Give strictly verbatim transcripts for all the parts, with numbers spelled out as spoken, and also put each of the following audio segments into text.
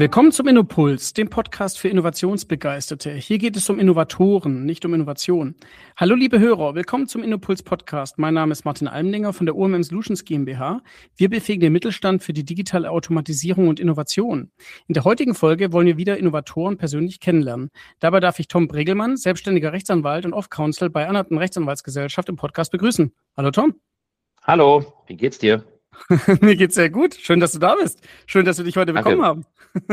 Willkommen zum InnoPuls, dem Podcast für Innovationsbegeisterte. Hier geht es um Innovatoren, nicht um Innovation. Hallo liebe Hörer, willkommen zum InnoPuls Podcast. Mein Name ist Martin Almendinger von der O M M Solutions GmbH. Wir befähigen den Mittelstand für die digitale Automatisierung und Innovation. In der heutigen Folge wollen wir wieder Innovatoren persönlich kennenlernen. Dabei darf ich Tom Bregelmann, selbstständiger Rechtsanwalt und Off-Counsel bei Anhalten Rechtsanwaltsgesellschaft im Podcast begrüßen. Hallo Tom. Hallo, wie geht's dir? Mir geht's sehr gut. Schön, dass du da bist. Schön, dass wir dich heute bekommen haben.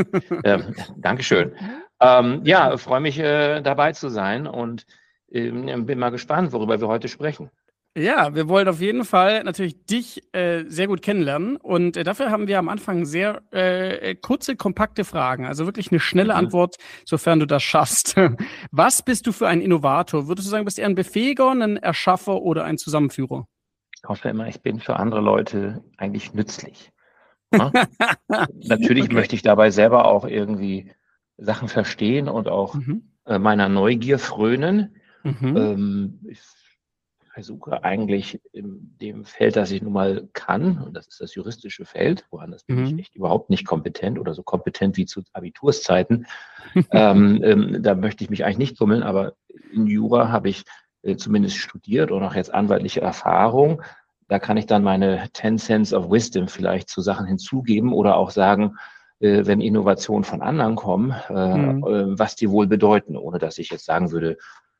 ähm, Dankeschön. Ähm, ja, freue mich, äh, dabei zu sein und ähm, bin mal gespannt, worüber wir heute sprechen. Ja, wir wollen auf jeden Fall natürlich dich äh, sehr gut kennenlernen und äh, dafür haben wir am Anfang sehr äh, kurze, kompakte Fragen, also wirklich eine schnelle mhm. Antwort, sofern du das schaffst. Was bist du für ein Innovator? Würdest du sagen, bist du eher ein Befähiger, ein Erschaffer oder ein Zusammenführer? Ich hoffe immer, ich bin für andere Leute eigentlich nützlich. Ja? Natürlich okay. möchte ich dabei selber auch irgendwie Sachen verstehen und auch mhm. äh, meiner Neugier frönen. Mhm. Ähm, ich versuche eigentlich in dem Feld, das ich nun mal kann, und das ist das juristische Feld, woanders bin mhm. ich echt überhaupt nicht kompetent oder so kompetent wie zu Abiturszeiten. ähm, ähm, da möchte ich mich eigentlich nicht tummeln, aber in Jura habe ich äh, zumindest studiert und auch jetzt anwaltliche Erfahrung. Da kann ich dann meine ten Cents of Wisdom vielleicht zu Sachen hinzugeben oder auch sagen, äh, wenn Innovationen von anderen kommen, äh, mhm. äh, was die wohl bedeuten, ohne dass ich jetzt sagen würde,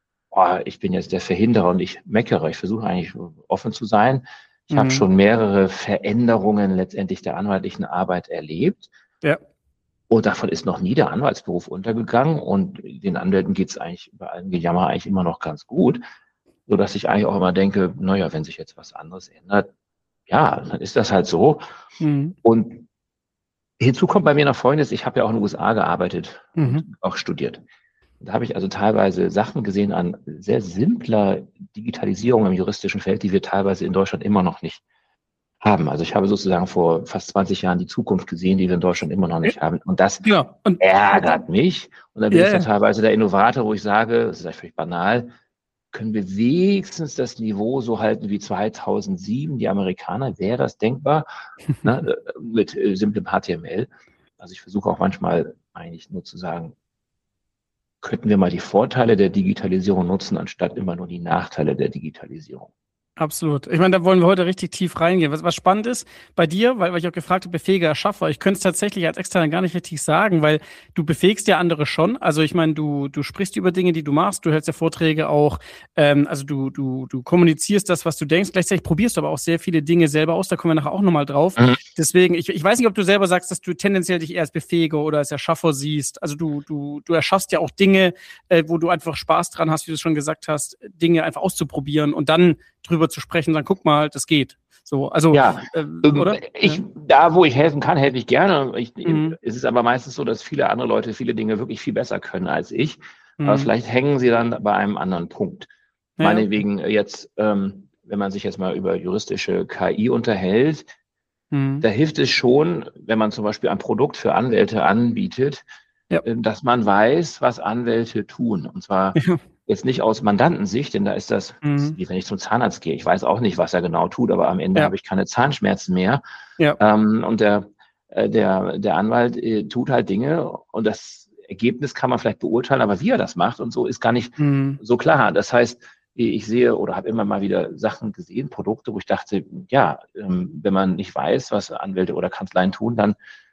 oh, ich bin jetzt der Verhinderer und ich meckere. Ich versuche eigentlich offen zu sein. Ich mhm. habe schon mehrere Veränderungen letztendlich der anwaltlichen Arbeit erlebt. Ja. Und davon ist noch nie der Anwaltsberuf untergegangen. Und den Anwälten geht es eigentlich bei allem Gejammer eigentlich immer noch ganz gut. So dass ich eigentlich auch immer denke, naja, wenn sich jetzt was anderes ändert, ja, dann ist das halt so. Mhm. Und hinzu kommt bei mir noch Folgendes, ich habe ja auch in den U S A gearbeitet mhm. und auch studiert. Da habe ich also teilweise Sachen gesehen an sehr simpler Digitalisierung im juristischen Feld, die wir teilweise in Deutschland immer noch nicht haben. Also ich habe sozusagen vor fast zwanzig Jahren die Zukunft gesehen, die wir in Deutschland immer noch nicht haben. Und das ja. und, ärgert mich. Und dann bin ja, ich da teilweise der Innovator, wo ich sage, das ist eigentlich völlig banal, können wir wenigstens das Niveau so halten wie zweitausendsieben, die Amerikaner, wäre das denkbar, ne, mit äh, simplem H T M L. Also ich versuche auch manchmal eigentlich nur zu sagen, könnten wir mal die Vorteile der Digitalisierung nutzen, anstatt immer nur die Nachteile der Digitalisierung. Absolut. Ich meine, da wollen wir heute richtig tief reingehen. Was, was spannend ist bei dir, weil, weil ich auch gefragt habe, befähiger Erschaffer, ich könnte es tatsächlich als Externer gar nicht richtig sagen, weil du befähigst ja andere schon. Also ich meine, du du sprichst über Dinge, die du machst, du hältst ja Vorträge auch, ähm, also du du du kommunizierst das, was du denkst. Gleichzeitig probierst du aber auch sehr viele Dinge selber aus, da kommen wir nachher auch nochmal drauf. Mhm. Deswegen, ich, ich weiß nicht, ob du selber sagst, dass du tendenziell dich eher als Befähiger oder als Erschaffer siehst. Also du du du erschaffst ja auch Dinge, äh, wo du einfach Spaß dran hast, wie du es schon gesagt hast, Dinge einfach auszuprobieren und dann drüber zu sprechen, dann guck mal, das geht. So, also ja, äh, oder? Ich, ja. Da, wo ich helfen kann, helfe ich gerne. Ich, mhm. Es ist aber meistens so, dass viele andere Leute viele Dinge wirklich viel besser können als ich. Mhm. Aber vielleicht hängen sie dann bei einem anderen Punkt. Ja. Meinetwegen jetzt, ähm, wenn man sich jetzt mal über juristische K I unterhält, mhm. da hilft es schon, wenn man zum Beispiel ein Produkt für Anwälte anbietet, ja. dass man weiß, was Anwälte tun. Und zwar ja. jetzt nicht aus Mandantensicht, denn da ist das, mhm. das ist wie wenn ich zum Zahnarzt gehe. Ich weiß auch nicht, was er genau tut, aber am Ende ja. habe ich keine Zahnschmerzen mehr. Ja. Ähm, und der, äh, der, der Anwalt äh, tut halt Dinge und das Ergebnis kann man vielleicht beurteilen, aber wie er das macht und so ist gar nicht mhm. so klar. Das heißt, ich sehe oder habe immer mal wieder Sachen gesehen, Produkte, wo ich dachte, ja, ähm, wenn man nicht weiß, was Anwälte oder Kanzleien tun, dann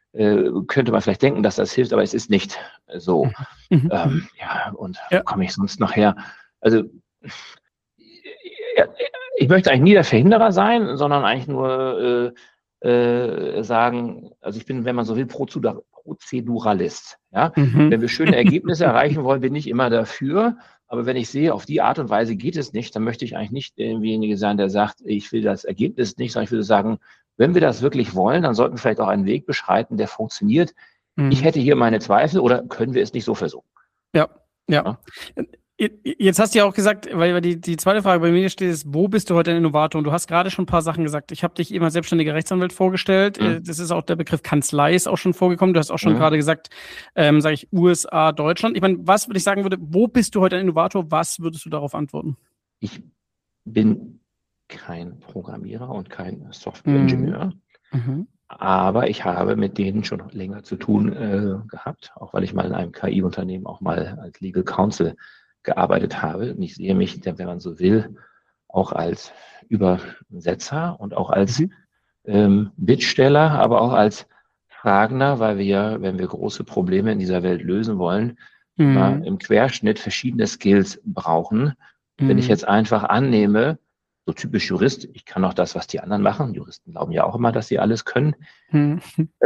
könnte man vielleicht denken, dass das hilft, aber es ist nicht so. Mhm. Ähm, ja, und ja. wo komme ich sonst noch her? Also ja, ich möchte eigentlich nie der Verhinderer sein, sondern eigentlich nur äh, äh, sagen, also ich bin, wenn man so will, Prozeduralist. Ja? Mhm. Wenn wir schöne Ergebnisse erreichen wollen, bin ich immer dafür. Aber wenn ich sehe, auf die Art und Weise geht es nicht, dann möchte ich eigentlich nicht derjenige sein, der sagt, ich will das Ergebnis nicht, sondern ich würde sagen, wenn wir das wirklich wollen, dann sollten wir vielleicht auch einen Weg beschreiten, der funktioniert. Mhm. Ich hätte hier meine Zweifel oder können wir es nicht so versuchen? Ja, ja. ja? Jetzt hast du ja auch gesagt, weil die, die zweite Frage bei mir steht, ist, wo bist du heute ein Innovator? Und du hast gerade schon ein paar Sachen gesagt. Ich habe dich eben als selbstständiger Rechtsanwalt vorgestellt. Mhm. Das ist auch der Begriff Kanzlei ist auch schon vorgekommen. Du hast auch schon mhm. gerade gesagt, ähm, sage ich, U S A, Deutschland. Ich meine, was würde ich sagen würde, wo bist du heute ein Innovator? Was würdest du darauf antworten? Ich bin kein Programmierer und kein Software-Ingenieur. Mhm. Mhm. Aber ich habe mit denen schon länger zu tun äh, gehabt, auch weil ich mal in einem K I-Unternehmen auch mal als Legal Counsel gearbeitet habe. Und ich sehe mich, wenn man so will, auch als Übersetzer und auch als mhm. ähm, Bittsteller, aber auch als Fragender, weil wir, wenn wir große Probleme in dieser Welt lösen wollen, mhm. immer im Querschnitt verschiedene Skills brauchen. Mhm. Wenn ich jetzt einfach annehme, so typisch Jurist, ich kann auch das, was die anderen machen. Juristen glauben ja auch immer, dass sie alles können. Hm.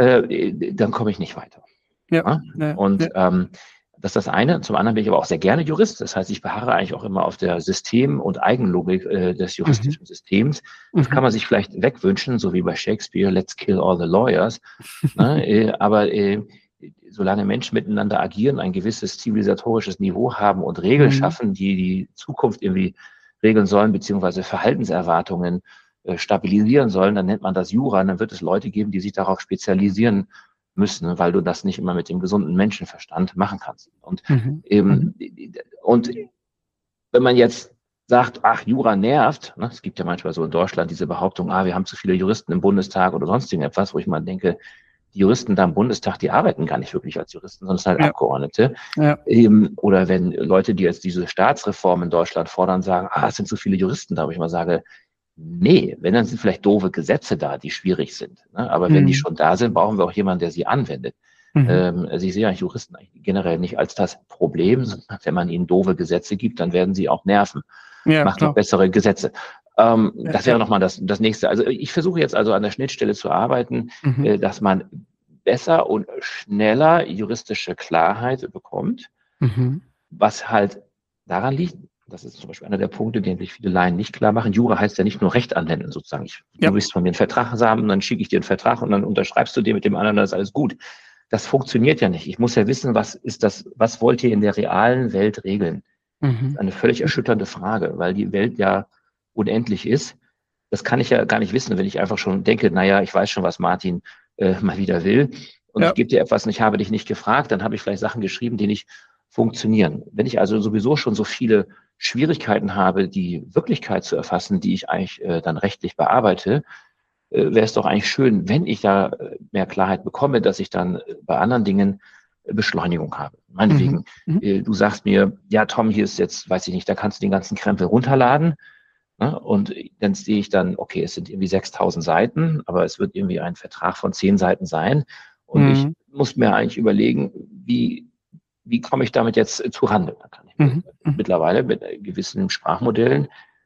Äh, dann komme ich nicht weiter. Ja, ja? Und ja. Ähm, das ist das eine. Zum anderen bin ich aber auch sehr gerne Jurist. Das heißt, ich beharre eigentlich auch immer auf der System- und Eigenlogik äh, des juristischen mhm. Systems. Das mhm. kann man sich vielleicht wegwünschen, so wie bei Shakespeare, let's kill all the lawyers. ne? äh, aber äh, solange Menschen miteinander agieren, ein gewisses zivilisatorisches Niveau haben und Regeln mhm. schaffen, die die Zukunft irgendwie regeln sollen, beziehungsweise Verhaltenserwartungen äh, stabilisieren sollen, dann nennt man das Jura. Und dann wird es Leute geben, die sich darauf spezialisieren müssen, weil du das nicht immer mit dem gesunden Menschenverstand machen kannst. Und mhm. eben, und wenn man jetzt sagt, ach, Jura nervt, ne, es gibt ja manchmal so in Deutschland diese Behauptung, ah, wir haben zu viele Juristen im Bundestag oder sonst irgendetwas, wo ich mal denke, die Juristen da im Bundestag, die arbeiten gar nicht wirklich als Juristen, sondern es sind halt ja. Abgeordnete. Ja. Eben, oder wenn Leute, die jetzt diese Staatsreform in Deutschland fordern, sagen, ah, es sind zu viele Juristen da, wo ich mal sage, nee, wenn, dann sind vielleicht doofe Gesetze da, die schwierig sind. Ne? Aber mhm. wenn die schon da sind, brauchen wir auch jemanden, der sie anwendet. Mhm. Ähm, also ich sehe eigentlich Juristen eigentlich generell nicht als das Problem, sondern wenn man ihnen doofe Gesetze gibt, dann werden sie auch nerven. Ja, Macht noch bessere Gesetze. Ähm, ja, das wäre ja. nochmal das, das nächste. Also ich versuche jetzt also an der Schnittstelle zu arbeiten, mhm. äh, dass man besser und schneller juristische Klarheit bekommt, mhm. was halt daran liegt, das ist zum Beispiel einer der Punkte, den sich viele Laien nicht klar machen. Jura heißt ja nicht nur Recht anwenden, sozusagen. Ich, ja. Du willst von mir einen Vertrag haben, dann schicke ich dir einen Vertrag und dann unterschreibst du dir mit dem anderen, dann ist alles gut. Das funktioniert ja nicht. Ich muss ja wissen, was ist das, was wollt ihr in der realen Welt regeln? Mhm. Das ist eine völlig erschütternde Frage, weil die Welt ja unendlich ist. Das kann ich ja gar nicht wissen, wenn ich einfach schon denke, naja, ich weiß schon, was Martin äh, mal wieder will. Und ja. ich gebe dir etwas und ich habe dich nicht gefragt, dann habe ich vielleicht Sachen geschrieben, die nicht funktionieren. Wenn ich also sowieso schon so viele Schwierigkeiten habe, die Wirklichkeit zu erfassen, die ich eigentlich äh, dann rechtlich bearbeite, äh, wäre es doch eigentlich schön, wenn ich da äh, mehr Klarheit bekomme, dass ich dann äh, bei anderen Dingen äh, Beschleunigung habe. Meinetwegen, mhm. äh, du sagst mir, ja Tom, hier ist jetzt, weiß ich nicht, da kannst du den ganzen Krempel runterladen. Ne? Und dann sehe ich dann, okay, es sind irgendwie sechstausend Seiten, aber es wird irgendwie ein Vertrag von zehn Seiten sein. Und mhm. ich muss mir eigentlich überlegen, wie Wie komme ich damit jetzt zu Rande? Da kann ich mhm. mittlerweile mit gewissen Sprachmodellen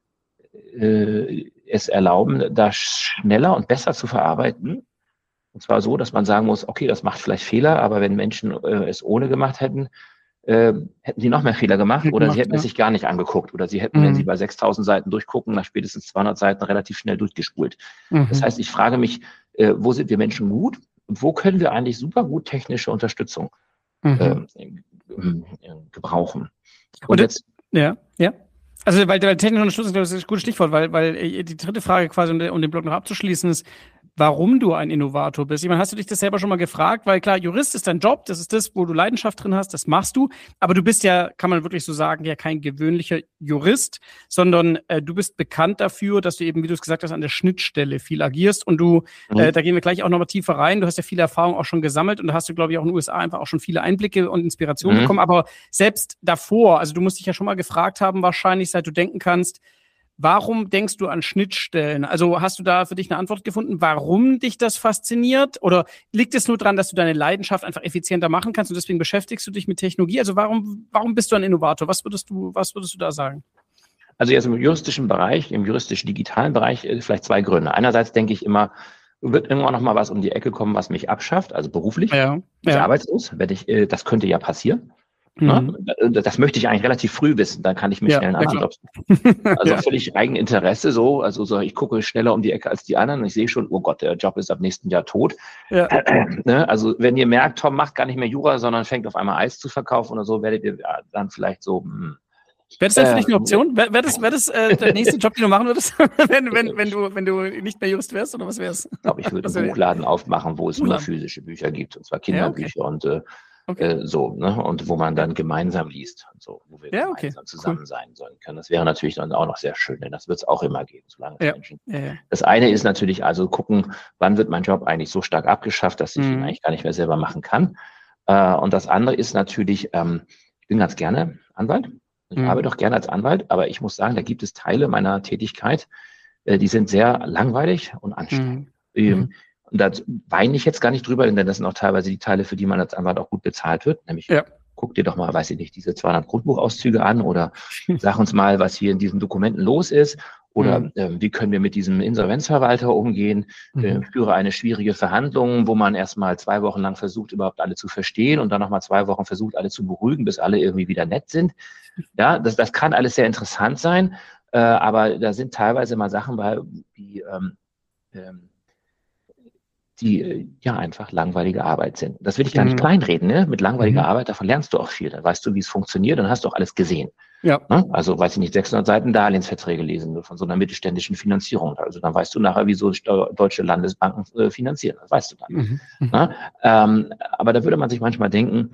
äh, es erlauben, da schneller und besser zu verarbeiten. Und zwar so, dass man sagen muss, okay, das macht vielleicht Fehler, aber wenn Menschen äh, es ohne gemacht hätten, äh, hätten sie noch mehr Fehler gemacht oder gemacht, sie hätten ja. es sich gar nicht angeguckt oder sie hätten, mhm. wenn sie bei sechstausend Seiten durchgucken, nach spätestens zweihundert Seiten relativ schnell durchgespult. Mhm. Das heißt, ich frage mich, äh, wo sind wir Menschen gut und wo können wir eigentlich super gut technische Unterstützung Mhm. Äh, gebrauchen. Und, und jetzt, ja, ja. Also, weil, weil technische Unterstützung, das ist ein gutes Stichwort, weil, weil die dritte Frage quasi, um den, um den Blog noch abzuschließen, ist, warum du ein Innovator bist. Ich meine, hast du dich das selber schon mal gefragt? Weil klar, Jurist ist dein Job, das ist das, wo du Leidenschaft drin hast, das machst du. Aber du bist ja, kann man wirklich so sagen, ja kein gewöhnlicher Jurist, sondern äh, du bist bekannt dafür, dass du eben, wie du es gesagt hast, an der Schnittstelle viel agierst. Und du, mhm. äh, da gehen wir gleich auch nochmal tiefer rein. Du hast ja viele Erfahrungen auch schon gesammelt und da hast du, glaube ich, auch in den U S A einfach auch schon viele Einblicke und Inspirationen mhm. bekommen. Aber selbst davor, also du musst dich ja schon mal gefragt haben, wahrscheinlich, seit du denken kannst, warum denkst du an Schnittstellen? Also hast du da für dich eine Antwort gefunden, warum dich das fasziniert? Oder liegt es nur daran, dass du deine Leidenschaft einfach effizienter machen kannst und deswegen beschäftigst du dich mit Technologie? Also warum, warum bist du ein Innovator? Was würdest du, was würdest du da sagen? Also jetzt im juristischen Bereich, im juristisch-digitalen Bereich vielleicht zwei Gründe. Einerseits denke ich immer, wird irgendwann noch mal was um die Ecke kommen, was mich abschafft, also beruflich. Ja, ich ja. arbeitslos, wenn ich, das könnte ja passieren. Mhm. Das möchte ich eigentlich relativ früh wissen, dann kann ich mir ja, schnell einen anderen Job suchen. Also ja. völlig Eigeninteresse so, also so, ich gucke schneller um die Ecke als die anderen und ich sehe schon, oh Gott, der Job ist ab nächsten Jahr tot. Ja. Also wenn ihr merkt, Tom macht gar nicht mehr Jura, sondern fängt auf einmal Eis zu verkaufen oder so, werdet ihr dann vielleicht so... Hm, Wäre das denn für dich eine Option? Wäre wär das, wär das äh, der nächste Job, den du machen würdest, wenn, wenn, wenn, du, wenn du nicht mehr Jurist wärst, oder was wär's? Ich glaube, ich würde einen Buchladen aufmachen, wo es Buchladen. nur physische Bücher gibt, und zwar Kinderbücher ja, okay. und äh, Okay. Äh, so, ne? Und wo man dann gemeinsam liest, und so, wo wir Ja, gemeinsam okay. zusammen Cool. sein sollen können. Das wäre natürlich dann auch noch sehr schön, denn das wird es auch immer geben, solange es Ja. Menschen. Ja, ja. Das eine ist natürlich also gucken, wann wird mein Job eigentlich so stark abgeschafft, dass ich ihn Mhm. eigentlich gar nicht mehr selber machen kann. Äh, und das andere ist natürlich, ähm, ich bin ganz gerne Anwalt. Ich Mhm. arbeite auch gerne als Anwalt, aber ich muss sagen, da gibt es Teile meiner Tätigkeit, äh, die sind sehr langweilig und anstrengend. Mhm. Ähm, und da weine ich jetzt gar nicht drüber, denn das sind auch teilweise die Teile, für die man als Anwalt auch gut bezahlt wird. Nämlich, Ja. guck dir doch mal, weiß ich nicht, diese zweihundert Grundbuchauszüge an oder sag uns mal, was hier in diesen Dokumenten los ist oder Mhm. äh, wie können wir mit diesem Insolvenzverwalter umgehen. Äh, Mhm. führe eine schwierige Verhandlung, wo man erstmal zwei Wochen lang versucht, überhaupt alle zu verstehen und dann nochmal zwei Wochen versucht, alle zu beruhigen, bis alle irgendwie wieder nett sind. Ja, das, das kann alles sehr interessant sein, äh, aber da sind teilweise mal Sachen bei, die ähm, ähm, die äh, ja einfach langweilige Arbeit sind. Das will ich gar nicht Mhm. kleinreden, ne? Mit langweiliger Mhm. Arbeit, davon lernst du auch viel. Dann weißt du, wie es funktioniert, dann hast du auch alles gesehen. Ja. Ne? Also, weiß ich nicht, sechshundert Seiten Darlehensverträge lesen von so einer mittelständischen Finanzierung. Also, dann weißt du nachher, wieso deutsche Landesbanken äh, finanzieren. Das weißt du dann. Mhm. Mhm. Ne? Ähm, aber da würde man sich manchmal denken,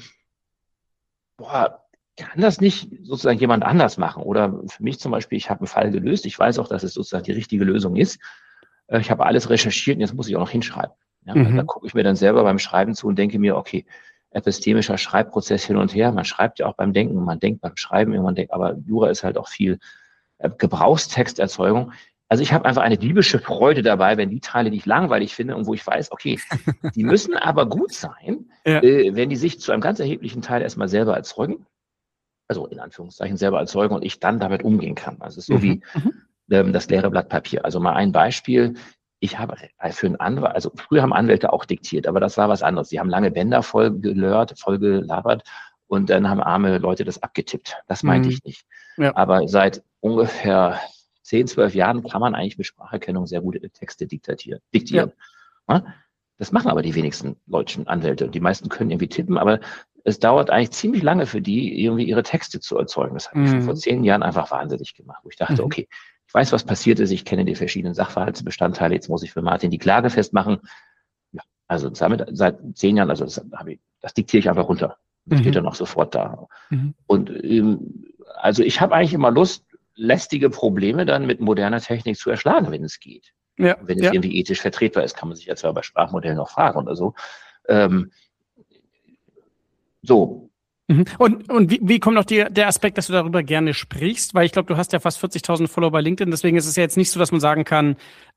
boah, kann das nicht sozusagen jemand anders machen? Oder für mich zum Beispiel, ich habe einen Fall gelöst. Ich weiß auch, dass es sozusagen die richtige Lösung ist. Ich habe alles recherchiert und jetzt muss ich auch noch hinschreiben. Ja, Mhm. da gucke ich mir dann selber beim Schreiben zu und denke mir, okay, epistemischer Schreibprozess hin und her. Man schreibt ja auch beim Denken, man denkt beim Schreiben, irgendwann denkt, aber Jura ist halt auch viel äh, Gebrauchstexterzeugung. Also ich habe einfach eine diebische Freude dabei, wenn die Teile, die ich langweilig finde und wo ich weiß, okay, die müssen aber gut sein, Ja. äh, wenn die sich zu einem ganz erheblichen Teil erstmal selber erzeugen, also in Anführungszeichen selber erzeugen und ich dann damit umgehen kann. Also es ist so Mhm. wie Mhm. ähm, das leere Blatt Papier. Also mal ein Beispiel. Ich habe für einen Anwalt, also früher haben Anwälte auch diktiert, aber das war was anderes. Die haben lange Bänder voll gelört, voll gelabert und dann haben arme Leute das abgetippt. Das meinte Mhm. ich nicht. Ja. Aber seit ungefähr zehn, zwölf Jahren kann man eigentlich mit Spracherkennung sehr gute Texte diktieren. Ja. Ja? Das machen aber die wenigsten deutschen Anwälte. Die meisten können irgendwie tippen, aber es dauert eigentlich ziemlich lange für die, irgendwie ihre Texte zu erzeugen. Das hat mich schon vor Mhm. zehn Jahren einfach wahnsinnig gemacht, wo ich dachte, Mhm. okay, ich weiß, was passiert ist, ich kenne die verschiedenen Sachverhaltsbestandteile, jetzt muss ich für Martin die Klage festmachen. Ja, also damit seit zehn Jahren, also das, habe ich, das diktiere ich einfach runter. Das steht Mhm. dann auch sofort da. Mhm. Und ähm, also ich habe eigentlich immer Lust, lästige Probleme dann mit moderner Technik zu erschlagen, wenn es geht. Ja. Wenn es Ja. irgendwie ethisch vertretbar ist, kann man sich ja zwar bei Sprachmodellen noch fragen oder so. Ähm, so, Mhm. Und, und wie, wie kommt noch die, der Aspekt, dass du darüber gerne sprichst? Weil ich glaube, du hast ja fast vierzigtausend Follower bei LinkedIn, deswegen ist es ja jetzt nicht so, dass man sagen kann,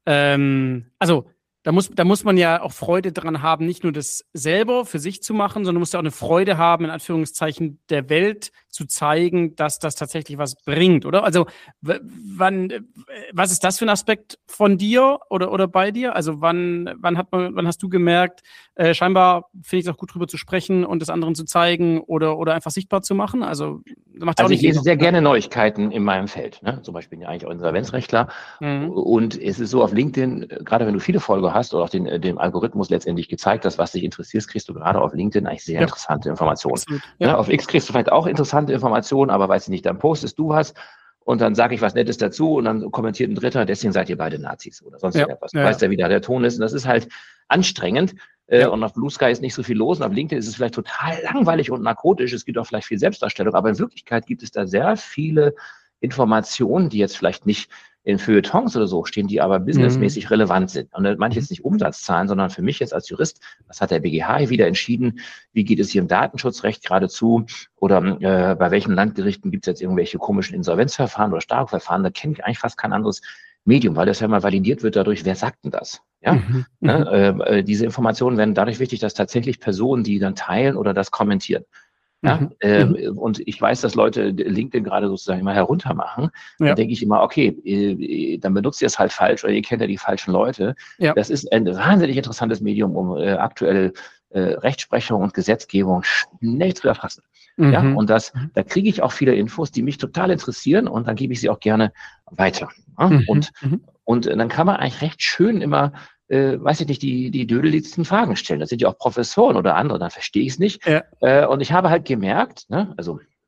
ähm, also da muss, da muss man ja auch Freude dran haben, nicht nur das selber für sich zu machen, sondern du musst ja auch eine Freude haben, in Anführungszeichen, der Welt zu zeigen, dass das tatsächlich was bringt, oder? Also w- wann, äh, was ist das für ein Aspekt von dir oder, oder bei dir? Also wann, wann hat man, wann hast du gemerkt, äh, scheinbar finde ich es auch gut drüber zu sprechen und das anderen zu zeigen oder, oder einfach sichtbar zu machen? Also das macht ja auch also ich nicht lese jeder. sehr Ja. gerne Neuigkeiten in meinem Feld. Ne? Zum Beispiel bin ich eigentlich auch Insolvenzrechtler. Mhm. Und es ist so auf LinkedIn, gerade wenn du viele Follower hast oder auch den, dem Algorithmus letztendlich gezeigt hast, was dich interessiert, kriegst du gerade auf LinkedIn eigentlich sehr Ja, interessante Informationen. absolut. Ne? Ja. Auf X kriegst du vielleicht auch interessante Informationen, aber weißt du nicht, dann postest du was und dann sage ich was Nettes dazu und dann kommentiert ein Dritter, deswegen seid ihr beide Nazis oder sonst Ja. irgendetwas. Du Ja. weißt ja, wie da der Ton ist und das ist halt anstrengend. Äh, Ja. Und auf Blue Sky ist nicht so viel los und auf LinkedIn ist es vielleicht total langweilig und narkotisch. Es gibt auch vielleicht viel Selbstdarstellung, aber in Wirklichkeit gibt es da sehr viele Informationen, die jetzt vielleicht nicht in Feuilletons oder so stehen, die aber businessmäßig Mhm. relevant sind. Und dann meine ich Mhm. jetzt nicht Umsatzzahlen, sondern für mich jetzt als Jurist, was hat der B G H hier wieder entschieden? Wie geht es hier im Datenschutzrecht geradezu? Oder äh, bei welchen Landgerichten gibt es jetzt irgendwelche komischen Insolvenzverfahren oder Starkverfahren? Da kenne ich eigentlich fast kein anderes Medium, weil das ja mal validiert wird dadurch, wer sagt denn das? Ja, Mhm. Mhm. ne? äh, diese Informationen werden dadurch wichtig, dass tatsächlich Personen, die dann teilen oder das kommentieren. Ja, Mhm. ähm, Mhm. und ich weiß, dass Leute LinkedIn gerade sozusagen immer heruntermachen. Da Ja. denke ich immer, okay, äh, dann benutzt ihr es halt falsch oder ihr kennt ja die falschen Leute. Ja. Das ist ein wahnsinnig interessantes Medium, um äh, aktuelle äh, Rechtsprechung und Gesetzgebung schnell zu erfassen. Ja, Mhm. und das, Mhm. da kriege ich auch viele Infos, die mich total interessieren und dann gebe ich sie auch gerne weiter. Ja? Mhm. Und, Mhm. und dann kann man eigentlich recht schön immer äh, weiß ich nicht, die, die dödeligsten Fragen stellen. Das sind ja auch Professoren oder andere, dann verstehe ich es nicht. Ja. Äh, und ich habe halt gemerkt, ne, also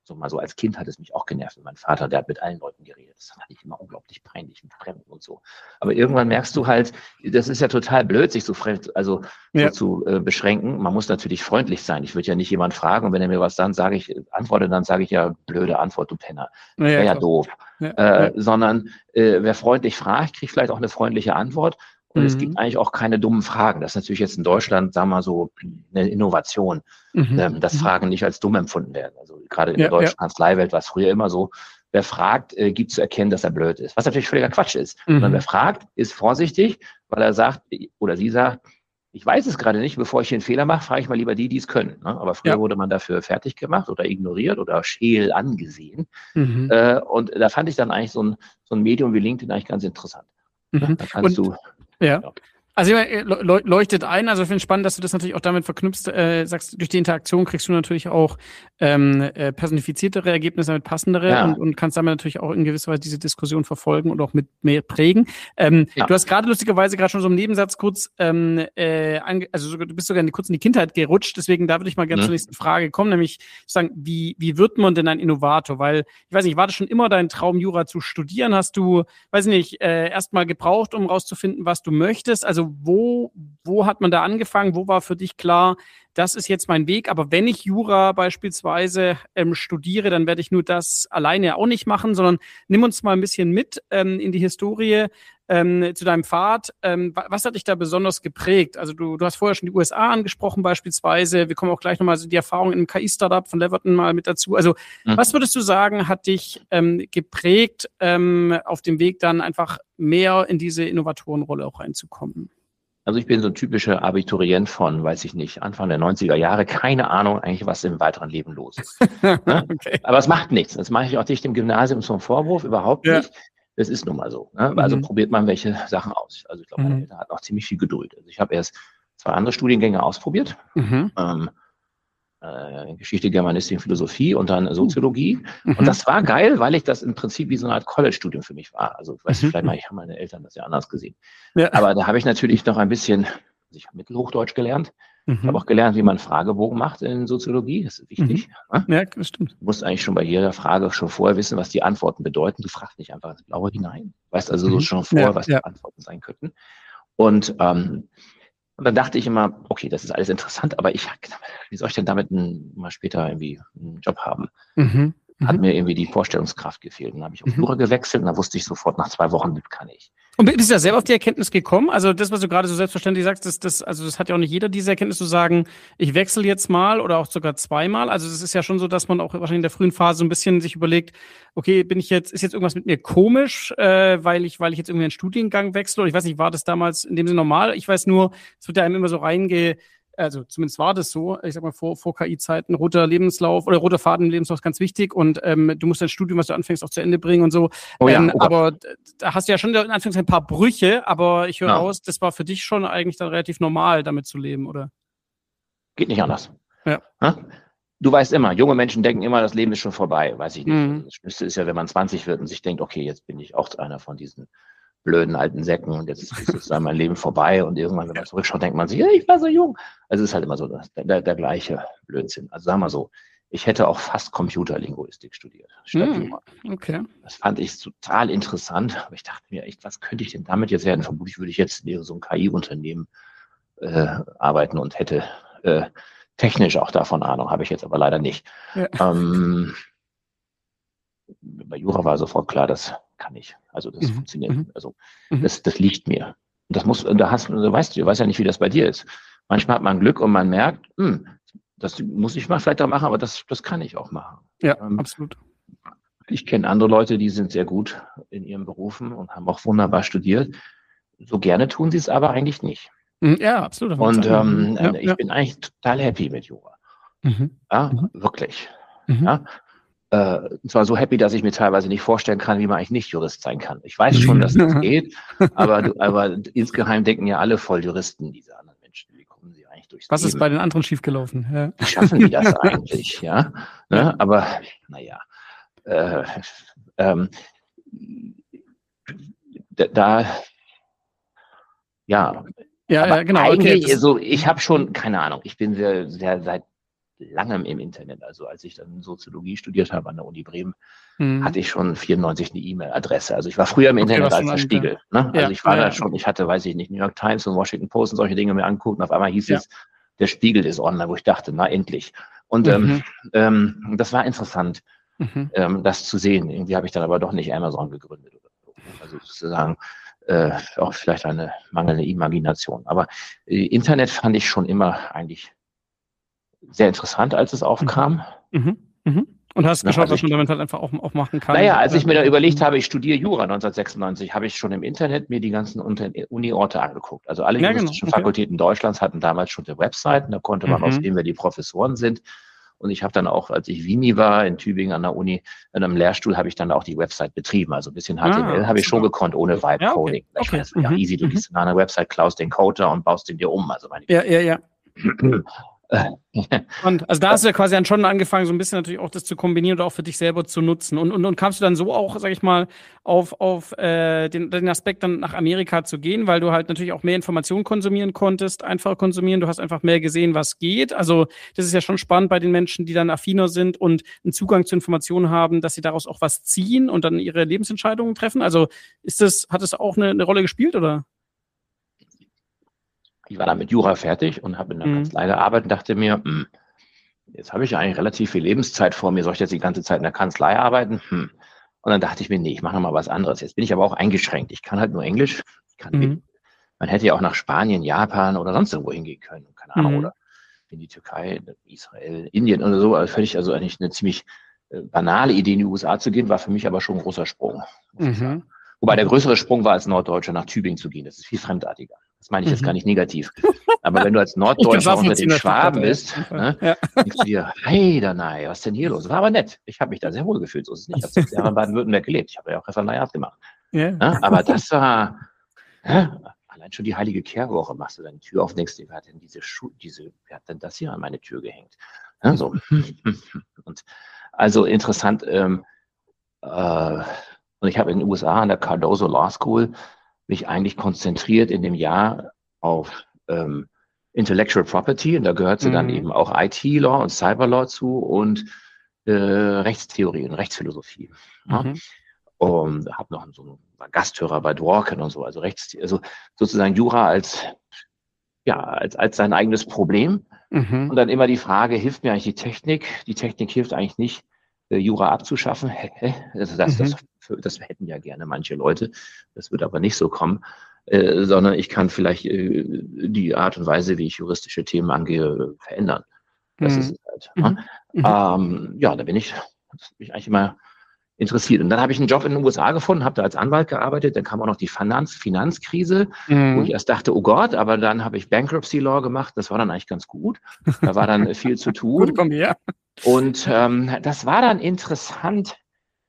so mal so als Kind hat es mich auch genervt. Mein Vater, der hat mit allen Leuten geredet. Das fand ich immer unglaublich peinlich mit Fremden und so. Aber irgendwann merkst du halt, das ist ja total blöd, sich so fremd, also Ja. so zu äh, beschränken. Man muss natürlich freundlich sein. Ich würde ja nicht jemand fragen und wenn er mir was dann sage ich, antworte, dann sage ich ja, blöde Antwort, du Penner. Das wäre ja, ja doof. Ja, äh, ja. Sondern äh, wer freundlich fragt, kriegt vielleicht auch eine freundliche Antwort. Und mhm. es gibt eigentlich auch keine dummen Fragen. Das ist natürlich jetzt in Deutschland, sagen wir mal so, eine Innovation, mhm. ähm, dass mhm. Fragen nicht als dumm empfunden werden. Also gerade in ja, der deutschen ja. Kanzleiwelt war es früher immer so, wer fragt, äh, gibt zu erkennen, dass er blöd ist. Was natürlich völliger Quatsch ist. Mhm. Sondern wer fragt, ist vorsichtig, weil er sagt oder sie sagt, ich weiß es gerade nicht, bevor ich hier einen Fehler mache, frage ich mal lieber die, die es können. Ne? Aber früher ja. wurde man dafür fertig gemacht oder ignoriert oder scheel angesehen. Mhm. Äh, und da fand ich dann eigentlich so ein, so ein Medium wie LinkedIn eigentlich ganz interessant. Mhm. Ja, da kannst und, du... Ja. ja. Also leuchtet ein, also ich finde es spannend, dass du das natürlich auch damit verknüpfst, äh, sagst, durch die Interaktion kriegst du natürlich auch ähm, äh, personifiziertere Ergebnisse, damit passendere ja. und, und kannst damit natürlich auch in gewisser Weise diese Diskussion verfolgen und auch mit mehr prägen. Ähm, ja. Du hast gerade lustigerweise gerade schon so im Nebensatz kurz, ähm, äh, ange- also sogar, du bist sogar in die, kurz in die Kindheit gerutscht, deswegen da würde ich mal gerne mhm. zur nächsten Frage kommen, nämlich sagen, wie, wie wird man denn ein Innovator? Weil, ich weiß nicht, war das schon immer dein Traum, Jura zu studieren? Hast du, weiß nicht, äh, erst mal gebraucht, um rauszufinden, was du möchtest? Also Wo, wo hat man da angefangen? Wo war für dich klar, das ist jetzt mein Weg? Aber wenn ich Jura beispielsweise ähm, studiere, dann werde ich nur das alleine auch nicht machen, sondern nimm uns mal ein bisschen mit ähm, in die Historie ähm, zu deinem Pfad. Ähm, was hat dich da besonders geprägt? Also du, du hast vorher schon die U S A angesprochen beispielsweise. Wir kommen auch gleich nochmal so die Erfahrung in einem K I-Startup von Leverton mal mit dazu. Also mhm. was würdest du sagen, hat dich ähm, geprägt, ähm, auf dem Weg dann einfach mehr in diese Innovatorenrolle auch reinzukommen? Also ich bin so ein typischer Abiturient von, weiß ich nicht, Anfang der neunziger Jahre. Keine Ahnung eigentlich, was im weiteren Leben los ist. Ne? Okay. Aber es macht nichts. Das mache ich auch nicht dem Gymnasium zum Vorwurf, überhaupt ja. nicht. Das ist nun mal so. Ne? Also mhm. probiert man welche Sachen aus. Also ich glaube, meine mhm. Eltern hatten auch ziemlich viel Geduld. Also ich habe erst zwei andere Studiengänge ausprobiert. Mhm. Ähm, äh, Geschichte, Germanistik, Philosophie und dann Soziologie. Mhm. Und das war geil, weil ich das im Prinzip wie so eine Art College-Studium für mich war. Also ich weiß, mhm. vielleicht mal, ich habe meine Eltern das ja anders gesehen. Ja. Aber da habe ich natürlich noch ein bisschen, also ich habe Mittelhochdeutsch gelernt. Mhm. Ich habe auch gelernt, wie man Fragebogen macht in Soziologie. Das ist wichtig. Mhm. Ne? Ja, das stimmt. Du musst eigentlich schon bei jeder Frage schon vorher wissen, was die Antworten bedeuten. Du fragst nicht einfach ins Blaue hinein. Du weißt also mhm. so schon vor, ja, was ja. die Antworten sein könnten. Und ähm, Und dann dachte ich immer, okay, das ist alles interessant, aber ich, wie soll ich denn damit ein, mal später irgendwie einen Job haben? Mhm. Hat mir irgendwie die Vorstellungskraft gefehlt. Dann habe ich auf Jura mhm. gewechselt und dann wusste ich sofort, nach zwei Wochen, das kann ich. Und bist du da selber auf die Erkenntnis gekommen? Also das, was du gerade so selbstverständlich sagst, das, das, also das hat ja auch nicht jeder diese Erkenntnis zu sagen, ich wechsle jetzt mal oder auch sogar zweimal. Also es ist ja schon so, dass man auch wahrscheinlich in der frühen Phase so ein bisschen sich überlegt, okay, bin ich jetzt, ist jetzt irgendwas mit mir komisch, äh, weil ich, weil ich jetzt irgendwie einen Studiengang wechsle? Oder ich weiß nicht, war das damals in dem Sinne normal? Ich weiß nur, es wird ja einem immer so reinge also zumindest war das so, ich sag mal vor, vor K I-Zeiten, roter Lebenslauf oder roter Faden im Lebenslauf ist ganz wichtig und ähm, du musst dein Studium, was du anfängst, auch zu Ende bringen und so. Oh ja, ähm, oh aber da hast du ja schon in Anführungszeichen ein paar Brüche, aber ich höre ja. raus, das war für dich schon eigentlich dann relativ normal, damit zu leben, oder? Geht nicht anders. Ja. Ha? Du weißt immer, junge Menschen denken immer, das Leben ist schon vorbei, weiß ich nicht. Mhm. Also das Schlimmste ist ja, wenn man zwanzig wird und sich denkt, okay, jetzt bin ich auch einer von diesen blöden alten Säcken und jetzt ist sozusagen mein Leben vorbei und irgendwann, wenn man zurückschaut, denkt man sich, hey, ich war so jung. Also es ist halt immer so der, der, der gleiche Blödsinn. Also sagen wir so, ich hätte auch fast Computerlinguistik studiert, statt mm, Jura. Okay. Das fand ich total interessant, aber ich dachte mir echt, was könnte ich denn damit jetzt werden? Vermutlich würde ich jetzt in so einem K I-Unternehmen äh, arbeiten und hätte äh, technisch auch davon Ahnung, habe ich jetzt aber leider nicht. Ja. Ähm, bei Jura war sofort klar, das kann ich. Also das mhm. funktioniert. Also mhm. das, das liegt mir. Und das muss, da hast du, weißt du, du weißt ja nicht, wie das bei dir ist. Manchmal hat man Glück und man merkt, hm, das muss ich mal vielleicht auch machen, aber das, das kann ich auch machen. Ja, ähm, absolut. Ich kenne andere Leute, die sind sehr gut in ihren Berufen und haben auch wunderbar studiert. So gerne tun sie es aber eigentlich nicht. Ja, absolut. Und ähm, ja, ich ja. bin eigentlich total happy mit Jura. Mhm. Ja, mhm. wirklich. Mhm. Ja. Äh, und zwar so happy, dass ich mir teilweise nicht vorstellen kann, wie man eigentlich nicht Jurist sein kann. Ich weiß schon, dass das geht, aber, du, aber insgeheim denken ja alle Volljuristen, diese anderen Menschen, wie kommen sie eigentlich durchs Was Leben? ist bei den anderen schiefgelaufen? Ja. Wie schaffen die das eigentlich? Ja, ne? Ja. Aber naja, äh, ähm, da, da ja, ja, aber ja, genau. Eigentlich, Okay, so, ich habe schon, keine Ahnung, ich bin sehr, sehr seit langem im Internet. Also als ich dann Soziologie studiert habe an der Uni Bremen, Mhm. hatte ich schon vierundneunzig eine E-Mail-Adresse. Also ich war früher im Okay, Internet was als schon der an, Spiegel. Ne? Also ja, ich war ja, da ja, schon, okay. ich hatte, weiß ich nicht, New York Times und Washington Post und solche Dinge mir angeguckt. Und auf einmal hieß Ja. es, der Spiegel ist online, wo ich dachte, na endlich. Und Mhm. ähm, ähm, das war interessant, Mhm. ähm, das zu sehen. Irgendwie habe ich dann aber doch nicht Amazon gegründet oder so. Also sozusagen äh, auch vielleicht eine mangelnde Imagination. Aber äh, Internet fand ich schon immer eigentlich sehr interessant, als es aufkam. Mhm. Mhm. Und hast Ne? geschaut, Also was ich, man damit halt einfach auch, auch machen kann. naja, als ich Ähm, mir dann oder? überlegt Mhm. habe, ich studiere Jura neunzehnhundertsechsundneunzig, habe ich schon im Internet mir die ganzen Unter- Uni-Orte angeguckt. Also alle Ja, genau. juristischen Okay. Fakultäten Deutschlands hatten damals schon eine Website, da konnte man auch Mhm. sehen, wer die Professoren sind. Und ich habe dann auch, als ich Vimi war in Tübingen an der Uni, in einem Lehrstuhl, habe ich dann auch die Website betrieben. Also ein bisschen H T M L Ah, habe ich schon super. gekonnt, ohne Ja, okay. Vibe-Coding. Ich meine, Okay. das war ja Mhm. easy. Du Mhm. gehst in eine Website, klaust den Code da und baust den dir um. Also meine Ja, ja, ja. Güte. Und also da hast du ja quasi dann schon angefangen, so ein bisschen natürlich auch das zu kombinieren oder auch für dich selber zu nutzen. Und, und, und kamst du dann so auch, sag ich mal, auf, auf äh, den, den Aspekt dann nach Amerika zu gehen, weil du halt natürlich auch mehr Informationen konsumieren konntest, einfacher konsumieren, du hast einfach mehr gesehen, was geht. Also das ist ja schon spannend bei den Menschen, die dann affiner sind und einen Zugang zu Informationen haben, dass sie daraus auch was ziehen und dann ihre Lebensentscheidungen treffen. Also ist das, hat das auch eine, eine Rolle gespielt, oder? Ich war dann mit Jura fertig und habe in der Mhm. Kanzlei gearbeitet und dachte mir, hm, jetzt habe ich ja eigentlich relativ viel Lebenszeit vor mir. Soll ich jetzt die ganze Zeit in der Kanzlei arbeiten? Hm. Und dann dachte ich mir, nee, ich mache noch mal was anderes. Jetzt bin ich aber auch eingeschränkt. Ich kann halt nur Englisch. Ich kann, Mhm. man hätte ja auch nach Spanien, Japan oder sonst irgendwo hingehen können. Keine Ahnung. Mhm. Oder in die Türkei, Israel, Indien oder so. Also völlig, also eigentlich eine ziemlich äh, banale Idee, in die U S A zu gehen, war für mich aber schon ein großer Sprung, muss ich sagen. Mhm. Wobei der Mhm. größere Sprung war, als Norddeutscher nach Tübingen zu gehen. Das ist viel fremdartiger. Das meine ich jetzt gar Mhm. nicht negativ. Aber wenn du als Ich kann es Norddeutscher unter den nachvollziehen, ein Stück weit, Schwaben ja, auf bist, jeden Fall. ne, Ja. denkst du dir, hey, Danai, was ist denn hier los? War aber nett. Ich habe mich da sehr wohl gefühlt. So ist es nicht. Ich habe sechs Jahre in Baden-Württemberg gelebt. Ich habe ja auch Referendariat gemacht. Ja. Ne? Aber das war, hä? Allein schon die heilige Kehrwoche, machst du deine Tür auf, denkst dir, wer hat denn diese Schuhe, diese, wer hat denn das hier an meine Tür gehängt? Ne? So. Und also interessant, ähm, äh, und ich habe in den U S A an der Cardozo Law School mich eigentlich konzentriert in dem Jahr auf ähm, Intellectual Property, und da gehörte dann Mhm. eben auch I T-Law und Cyberlaw zu und äh, Rechtstheorie und Rechtsphilosophie. Ja? Mhm. Und habe noch so einen war Gasthörer bei Dworkin und so, also Rechts, also sozusagen Jura als ja als als sein eigenes Problem. Mhm. Und dann immer die Frage, hilft mir eigentlich die Technik? Die Technik hilft eigentlich nicht, äh, Jura abzuschaffen. Also das, das, Mhm. das hätten ja gerne manche Leute. Das wird aber nicht so kommen. Äh, sondern ich kann vielleicht äh, die Art und Weise, wie ich juristische Themen angehe, verändern. Das ist Mhm. es halt. Ne? Mhm. Mhm. Ähm, ja, da bin ich, das bin ich eigentlich immer interessiert. Und dann habe ich einen Job in den U S A gefunden, habe da als Anwalt gearbeitet. Dann kam auch noch die Finanz Finanzkrise, wo ich Mhm. erst dachte, oh Gott, aber dann habe ich Bankruptcy Law gemacht. Das war dann eigentlich ganz gut. Da war dann viel zu Gute tun. Kombi, ja. Und ähm, das war dann interessant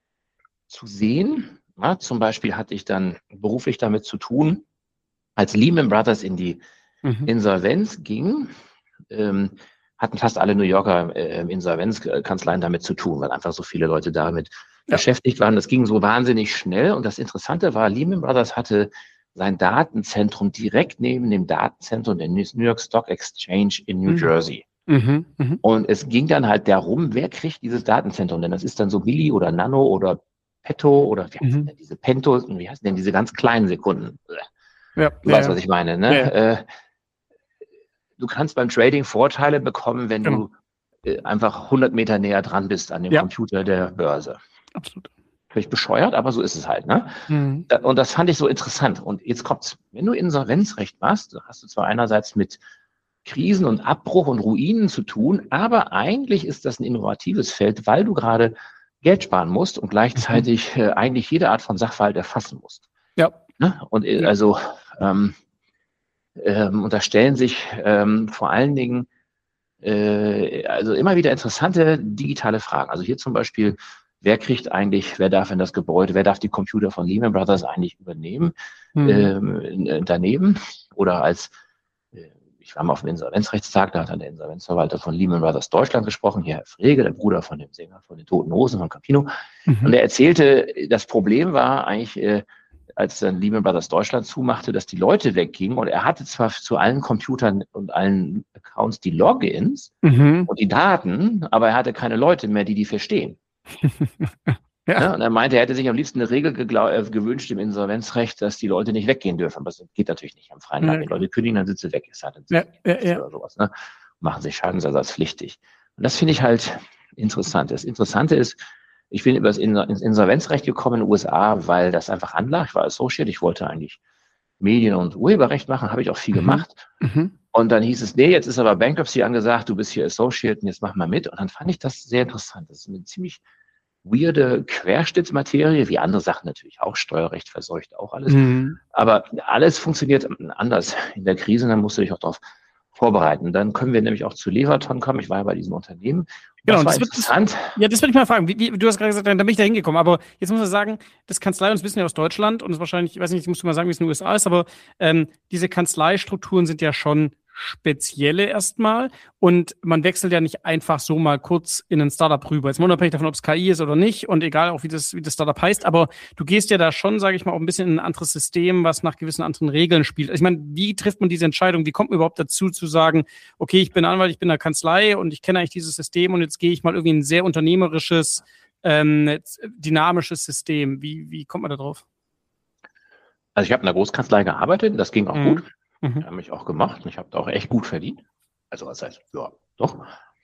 zu sehen. Ja, zum Beispiel hatte ich dann beruflich damit zu tun, als Lehman Brothers in die Mhm. Insolvenz ging, ähm, hatten fast alle New Yorker äh, Insolvenzkanzleien damit zu tun, weil einfach so viele Leute damit Ja. beschäftigt waren. Das ging so wahnsinnig schnell. Und das Interessante war, Lehman Brothers hatte sein Datenzentrum direkt neben dem Datenzentrum der New York Stock Exchange in New Mhm. Jersey. Mhm. Mhm. Und es ging dann halt darum, wer kriegt dieses Datenzentrum? Denn das ist dann so Milli oder Nano oder Petto oder wie heißen Mhm. denn diese Pentos und wie heißen denn diese ganz kleinen Sekunden? Ja, Du ja, weißt, was ja. ich meine, Ja, ne? ja. Äh, du kannst beim Trading Vorteile bekommen, wenn Genau. du äh, einfach hundert Meter näher dran bist an dem Ja, Computer der Börse. absolut. Völlig bescheuert, aber so ist es halt, ne? Mhm. Da- Und das fand ich so interessant. Und jetzt kommt's. Wenn du Insolvenzrecht machst, dann hast du zwar einerseits mit Krisen und Abbruch und Ruinen zu tun, aber eigentlich ist das ein innovatives Feld, weil du gerade Geld sparen musst und Mhm. gleichzeitig äh, eigentlich jede Art von Sachverhalt erfassen musst. Ja. Ne? Und äh, Ja. also ähm, ähm, und da stellen sich ähm, vor allen Dingen äh, also immer wieder interessante digitale Fragen. Also hier zum Beispiel, wer kriegt eigentlich, wer darf in das Gebäude, wer darf die Computer von Lehman Brothers eigentlich übernehmen, Mhm. ähm, daneben oder als äh, ich war mal auf dem Insolvenzrechtstag, da hat dann der Insolvenzverwalter von Lehman Brothers Deutschland gesprochen, hier Herr Frege, der Bruder von dem Sänger von den Toten Hosen, von Campino. Und Mhm. er erzählte, das Problem war eigentlich, äh, als dann Lehman Brothers Deutschland zumachte, dass die Leute weggingen und er hatte zwar zu allen Computern und allen Accounts die Logins mhm. und die Daten, aber er hatte keine Leute mehr, die die verstehen. Ja. Ja, und er meinte, er hätte sich am liebsten eine Regel äh, gewünscht im Insolvenzrecht, dass die Leute nicht weggehen dürfen. Aber das geht natürlich nicht am freien Markt. Ja. Die Leute kündigen, dann sind sie weg. Ist halt ja, ja, ja. Oder sowas, ne? Machen sich schadensersatzpflichtig. Und das finde ich halt interessant. Das Interessante ist, ich bin über das Insolvenzrecht gekommen in den U S A, weil das einfach anlag. Ich war Associate, ich wollte eigentlich Medien- und Urheberrecht machen, habe ich auch viel mhm. gemacht. Mhm. Und dann hieß es, nee, jetzt ist aber Bankruptcy angesagt, du bist hier Associate und jetzt mach mal mit. Und dann fand ich das sehr interessant. Das ist eine ziemlich weirde Querschnittsmaterie, wie andere Sachen natürlich auch, Steuerrecht verseucht auch alles. Mhm. Aber alles funktioniert anders in der Krise und dann musst du dich auch darauf vorbereiten. Dann können wir nämlich auch zu Leverton kommen. Ich war ja bei diesem Unternehmen. Genau, das war das interessant. Wird, ja, das würde ich mal fragen. Wie, wie, du hast gerade gesagt, da bin ich da hingekommen. Aber jetzt muss man sagen, das Kanzlei, uns wissen ja aus Deutschland und das wahrscheinlich, ich weiß nicht, musst du mal sagen, wie es in den U S A ist, aber ähm, diese Kanzleistrukturen sind ja schon spezielle erstmal und man wechselt ja nicht einfach so mal kurz in ein Startup rüber. Jetzt mal unabhängig davon, ob es K I ist oder nicht und egal auch, wie das, wie das Startup heißt, aber du gehst ja da schon, sage ich mal, auch ein bisschen in ein anderes System, was nach gewissen anderen Regeln spielt. Ich meine, wie trifft man diese Entscheidung? Wie kommt man überhaupt dazu zu sagen, okay, ich bin Anwalt, ich bin in der Kanzlei und ich kenne eigentlich dieses System und jetzt gehe ich mal irgendwie in ein sehr unternehmerisches, ähm, dynamisches System. Wie, wie kommt man da drauf? Also ich habe in der Großkanzlei gearbeitet, das ging auch mhm. gut. Mhm. Habe ich auch gemacht. Ich habe da auch echt gut verdient. Also was heißt, ja, doch.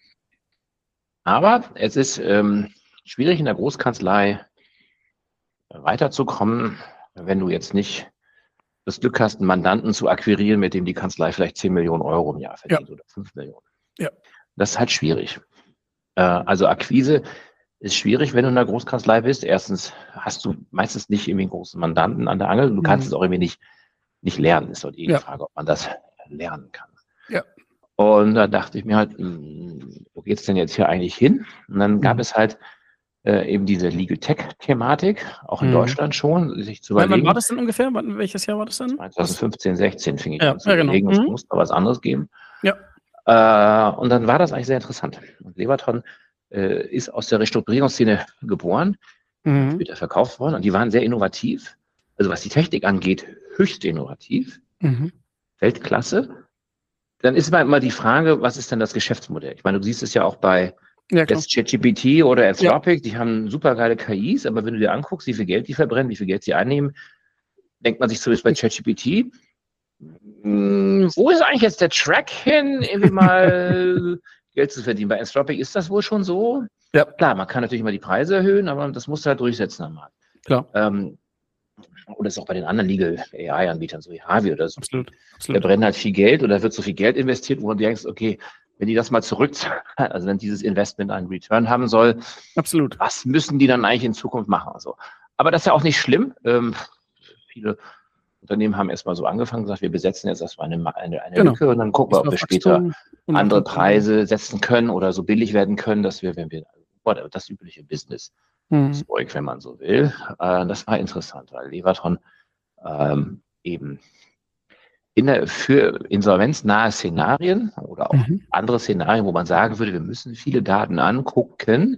Aber es ist ähm, schwierig in der Großkanzlei weiterzukommen, wenn du jetzt nicht das Glück hast, einen Mandanten zu akquirieren, mit dem die Kanzlei vielleicht zehn Millionen Euro im Jahr verdient ja. oder fünf Millionen. Ja. Das ist halt schwierig. Äh, also Akquise ist schwierig, wenn du in der Großkanzlei bist. Erstens hast du meistens nicht irgendwie einen großen Mandanten an der Angel. Du mhm. kannst es auch irgendwie nicht nicht lernen, ist doch die ja. Frage, ob man das lernen kann. Ja. Und da dachte ich mir halt, wo geht's denn jetzt hier eigentlich hin? Und dann gab mhm. es halt äh, eben diese Legal Tech-Thematik, auch in mhm. Deutschland schon, sich zu überlegen. Wann war das denn ungefähr? Wann, welches Jahr war das denn? zwanzig fünfzehn, sechzehn fing ich ja. an zu ja, überlegen, genau. es mhm. muss da was anderes geben. Ja. Äh, und dann war das eigentlich sehr interessant. Und Leverton äh, ist aus der Restrukturierungsszene geboren, mhm. später verkauft worden und die waren sehr innovativ. Also was die Technik angeht, höchst innovativ. Mhm. Weltklasse. Dann ist immer die Frage, was ist denn das Geschäftsmodell? Ich meine, du siehst es ja auch bei ja, ChatGPT oder Anthropic, ja. die haben super geile K Is, aber wenn du dir anguckst, wie viel Geld die verbrennen, wie viel Geld sie einnehmen, denkt man sich zumindest bei ChatGPT, mh, wo ist eigentlich jetzt der Track hin, irgendwie mal Geld zu verdienen? Bei Anthropic ist das wohl schon so. Ja. Klar, man kann natürlich immer die Preise erhöhen, aber das muss halt durchsetzen am Markt. Klar. Ähm, oder ist auch bei den anderen Legal A I-Anbietern, so wie Harvey oder so. Absolut, absolut. Da brennen halt viel Geld oder wird so viel Geld investiert, wo du denkst, okay, wenn die das mal zurückzahlen, also wenn dieses Investment einen Return haben soll, absolut. Was müssen die dann eigentlich in Zukunft machen? Also, aber das ist ja auch nicht schlimm. Ähm, viele Unternehmen haben erstmal so angefangen, gesagt, wir besetzen jetzt erstmal eine, eine, eine genau. Lücke und dann gucken wir, ob wir später andere Preise setzen können oder so billig werden können, dass wir, wenn wir, das übliche Business, Mhm. Zeug, wenn man so will. Äh, das war interessant, weil Leverton ähm, eben in der, für insolvenznahe Szenarien oder auch mhm. andere Szenarien, wo man sagen würde, wir müssen viele Daten angucken,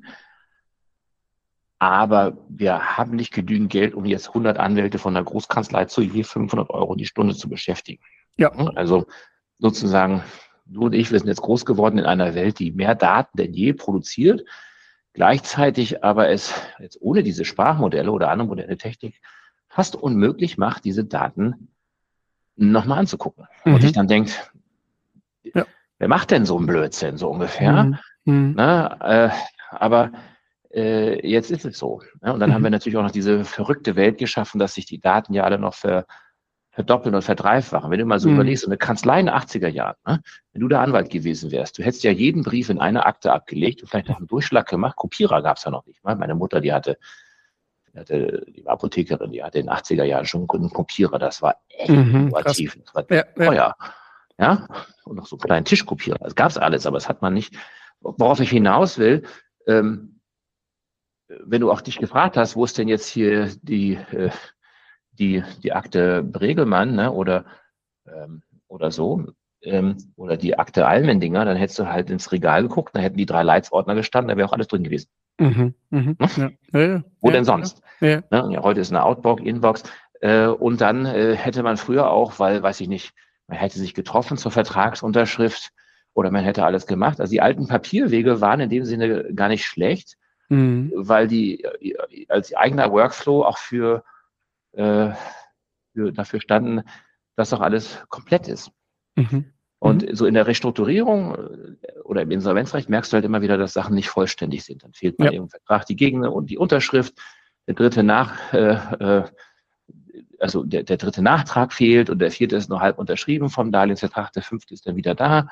aber wir haben nicht genügend Geld, um jetzt hundert Anwälte von der Großkanzlei zu je fünfhundert Euro die Stunde zu beschäftigen. Ja. Also sozusagen, du und ich, wir sind jetzt groß geworden in einer Welt, die mehr Daten denn je produziert, gleichzeitig aber es jetzt ohne diese Sprachmodelle oder andere moderne Technik fast unmöglich macht, diese Daten nochmal anzugucken. Mhm. Und sich dann denkt, ja. wer macht denn so einen Blödsinn, so ungefähr? Mhm. Na, äh, aber äh, jetzt ist es so. Ne? Und dann mhm. haben wir natürlich auch noch diese verrückte Welt geschaffen, dass sich die Daten ja alle noch ver, verdoppeln und verdreifachen. Wenn du mal so mhm. überlegst, so eine Kanzlei in den achtziger Jahren, ne? Wenn du da Anwalt gewesen wärst, du hättest ja jeden Brief in eine Akte abgelegt und vielleicht noch einen Durchschlag gemacht. Kopierer gab es ja noch nicht mal. Meine Mutter, die hatte, die hatte, die war Apothekerin, die hatte in den achtziger Jahren schon einen Kopierer. Das war echt mhm, innovativ. Das war ja, teuer. Ja. ja, und noch so einen kleinen Tischkopierer. Das gab es alles, aber das hat man nicht. Worauf ich hinaus will, ähm, wenn du auch dich gefragt hast, wo ist denn jetzt hier die, äh, die, die Akte Bregelmann, ne, oder, ähm, oder so, ähm, oder die Akte Almendinger, dann hättest du halt ins Regal geguckt, da hätten die drei Leitsordner gestanden, da wäre auch alles drin gewesen. Mhm, mhm, ja. Ja, ja, wo ja, denn sonst? Ja. Ja, heute ist eine Outbox, Inbox. Äh, und dann äh, hätte man früher auch, weil, weiß ich nicht, man hätte sich getroffen zur Vertragsunterschrift oder man hätte alles gemacht. Also die alten Papierwege waren in dem Sinne gar nicht schlecht, mhm. weil die äh, als eigener Workflow auch für, äh, für dafür standen, dass doch alles komplett ist. Mhm. Und so in der Restrukturierung oder im Insolvenzrecht merkst du halt immer wieder, dass Sachen nicht vollständig sind. Dann fehlt mal ja. irgendein Vertrag, die Gegner und die Unterschrift, der dritte nach, äh, also der, der dritte Nachtrag fehlt und der vierte ist nur halb unterschrieben vom Darlehensvertrag, der fünfte ist dann wieder da.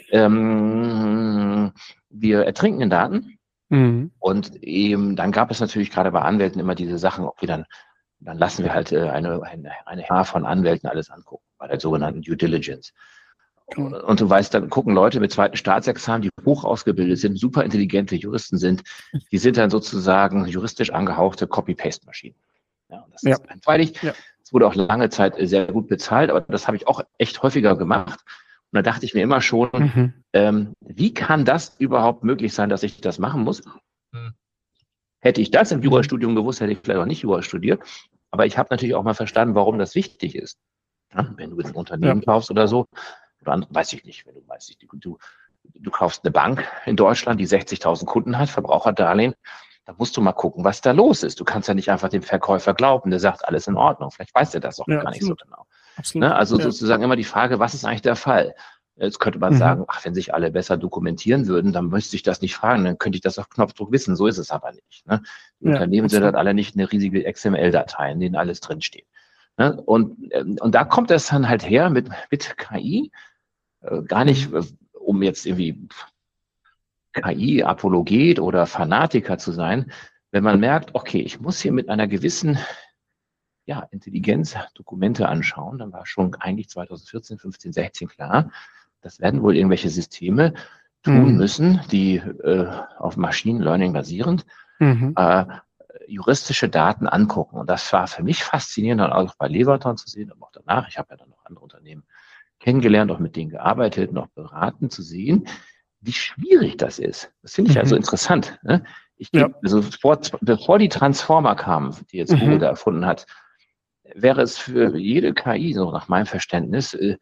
Ähm, wir ertrinken in Daten. Mhm. Und eben, dann gab es natürlich gerade bei Anwälten immer diese Sachen, okay, dann, dann lassen wir halt äh, eine, eine, eine Haar von Anwälten alles angucken, bei der sogenannten Due Diligence. Und, und du weißt, dann gucken Leute mit zweiten Staatsexamen, die hoch ausgebildet sind, super intelligente Juristen sind, die sind dann sozusagen juristisch angehauchte Copy-Paste-Maschinen. Ja, und das ja. ist einfachlich. Ja. Es wurde auch lange Zeit sehr gut bezahlt, aber das habe ich auch echt häufiger gemacht. Und da dachte ich mir immer schon, mhm. ähm, wie kann das überhaupt möglich sein, dass ich das machen muss? Mhm. Hätte ich das im Jurastudium gewusst, hätte ich vielleicht auch nicht Jura studiert. Aber ich habe natürlich auch mal verstanden, warum das wichtig ist. Ja, wenn du jetzt ein Unternehmen ja. kaufst oder so, dann weiß ich nicht, wenn du weißt, du, du, du kaufst eine Bank in Deutschland, die sechzigtausend Kunden hat, Verbraucherdarlehen, da musst du mal gucken, was da los ist. Du kannst ja nicht einfach dem Verkäufer glauben, der sagt, alles in Ordnung. Vielleicht weiß der das auch ja, gar absolut. nicht so genau. Ne? Also ja. sozusagen immer die Frage, was ist eigentlich der Fall? Jetzt könnte man mhm. sagen, ach, wenn sich alle besser dokumentieren würden, dann müsste ich das nicht fragen, dann könnte ich das auf Knopfdruck wissen. So ist es aber nicht. Ne? Die ja, Unternehmen sind halt alle nicht eine riesige X M L-Datei, in denen alles drinsteht. Ne? Und, und da kommt es dann halt her mit, mit K I, äh, gar nicht, äh, um jetzt irgendwie K I-Apologet oder Fanatiker zu sein, wenn man merkt, okay, ich muss hier mit einer gewissen ja, Intelligenz Dokumente anschauen, dann war schon eigentlich zweitausendvierzehn, fünfzehn, sechzehn klar, das werden wohl irgendwelche Systeme tun mhm. müssen, die äh, auf Machine Learning basierend mhm. äh, juristische Daten angucken. Und das war für mich faszinierend, dann auch bei Leverton zu sehen, aber auch danach. Ich habe ja dann noch andere Unternehmen kennengelernt, auch mit denen gearbeitet, noch beraten zu sehen, wie schwierig das ist. Das finde ich mhm. also interessant. Ne? Ich ja. also vor, bevor die Transformer kamen, die jetzt mhm. Google da erfunden hat, wäre es für jede K I, so nach meinem Verständnis, äh,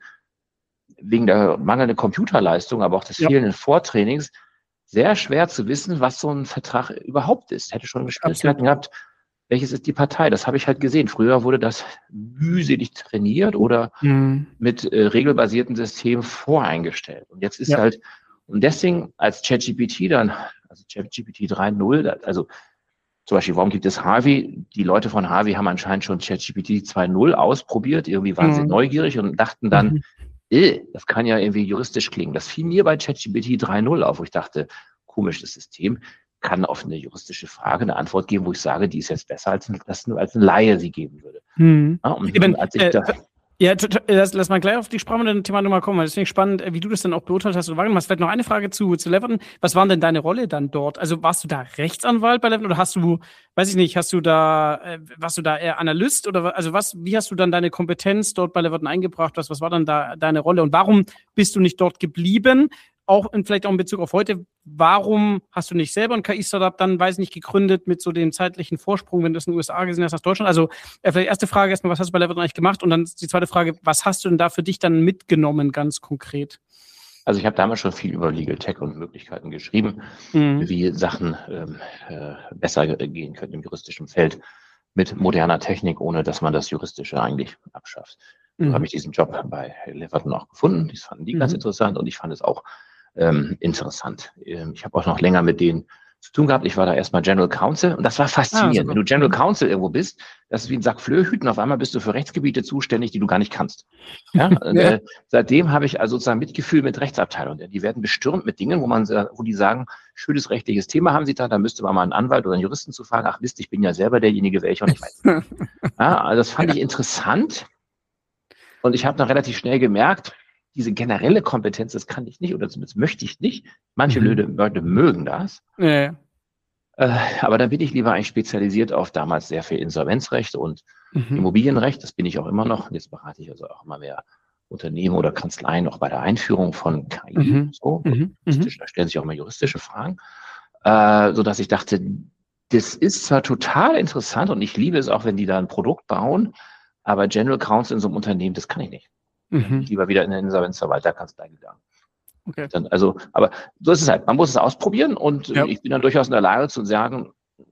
wegen der mangelnden Computerleistung, aber auch des ja. fehlenden Vortrainings, sehr schwer zu wissen, was so ein Vertrag überhaupt ist. Hätte schon Schwierigkeiten gehabt, welches ist die Partei? Das habe ich halt gesehen. Früher wurde das mühselig trainiert oder mhm. mit äh, regelbasierten Systemen voreingestellt. Und jetzt ist ja. halt, und deswegen als ChatGPT dann, also ChatGPT drei Punkt null, also zum Beispiel, warum gibt es Harvey? Die Leute von Harvey haben anscheinend schon ChatGPT zwei Punkt null ausprobiert. Irgendwie waren mhm. sie neugierig und dachten dann, mhm. eh, das kann ja irgendwie juristisch klingen. Das fiel mir bei ChatGPT drei Punkt null auf, wo ich dachte, komisch, das System kann auf eine juristische Frage eine Antwort geben, wo ich sage, die ist jetzt besser, als, als, als ein Laie sie geben würde. Mhm. Ja, und, Eben, und als ich äh, da Ja, lass, lass mal gleich auf die Sprache und Thema nochmal kommen, weil das finde ich spannend, wie du das dann auch beurteilt hast oder wahrgenommen hast. Vielleicht noch eine Frage zu, zu Leverton. Was war denn deine Rolle dann dort? Also warst du da Rechtsanwalt bei Leverton oder hast du, weiß ich nicht, hast du da, äh, warst du da eher Analyst oder also was, wie hast du dann deine Kompetenz dort bei Leverton eingebracht? Was, was war dann da deine Rolle und warum bist du nicht dort geblieben? Auch in, vielleicht auch in Bezug auf heute, warum hast du nicht selber ein K I-Startup dann, weiß ich nicht, gegründet mit so dem zeitlichen Vorsprung, wenn du das in den U S A gesehen hast, aus Deutschland? Also äh, vielleicht erste Frage erstmal, was hast du bei Leverton eigentlich gemacht? Und dann die zweite Frage, was hast du denn da für dich dann mitgenommen, ganz konkret? Also ich habe damals schon viel über Legal Tech und Möglichkeiten geschrieben, mhm. wie Sachen ähm, äh, besser gehen können im juristischen Feld mit moderner Technik, ohne dass man das Juristische eigentlich abschafft. So mhm. habe ich diesen Job bei Leverton auch gefunden. Das fanden die mhm. ganz interessant und ich fand es auch Ähm, interessant. Ähm, ich habe auch noch länger mit denen zu tun gehabt. Ich war da erstmal General Counsel und das war faszinierend. Ah, wenn du General Counsel irgendwo bist, das ist wie ein Sack Flöhüten, auf einmal bist du für Rechtsgebiete zuständig, die du gar nicht kannst. Ja? ja. Äh, seitdem habe ich also sozusagen Mitgefühl mit Rechtsabteilungen. Die werden bestürmt mit Dingen, wo man, wo die sagen, schönes rechtliches Thema haben sie da, da müsste man mal einen Anwalt oder einen Juristen zu fragen. Ach Mist, ich bin ja selber derjenige, welcher und ich weiß. Ja, also das fand ja. ich interessant und ich habe dann relativ schnell gemerkt, diese generelle Kompetenz, das kann ich nicht oder zumindest möchte ich nicht. Manche mhm. Leute mögen das. Ja. Äh, aber dann bin ich lieber eigentlich spezialisiert auf damals sehr viel Insolvenzrecht und mhm. Immobilienrecht. Das bin ich auch immer noch. Jetzt berate ich also auch immer mehr Unternehmen oder Kanzleien auch bei der Einführung von K I. Mhm. So, mhm. Da stellen sich auch immer juristische Fragen. Äh, sodass ich dachte, das ist zwar total interessant und ich liebe es auch, wenn die da ein Produkt bauen, Aber General Counsel in so einem Unternehmen, das kann ich nicht. Mhm. Lieber wieder in der Insolvenzverwalterkanzlei gegangen. Okay. Dann, also, aber so ist es halt. Man muss es ausprobieren und ja. ich bin dann durchaus in der Lage zu sagen,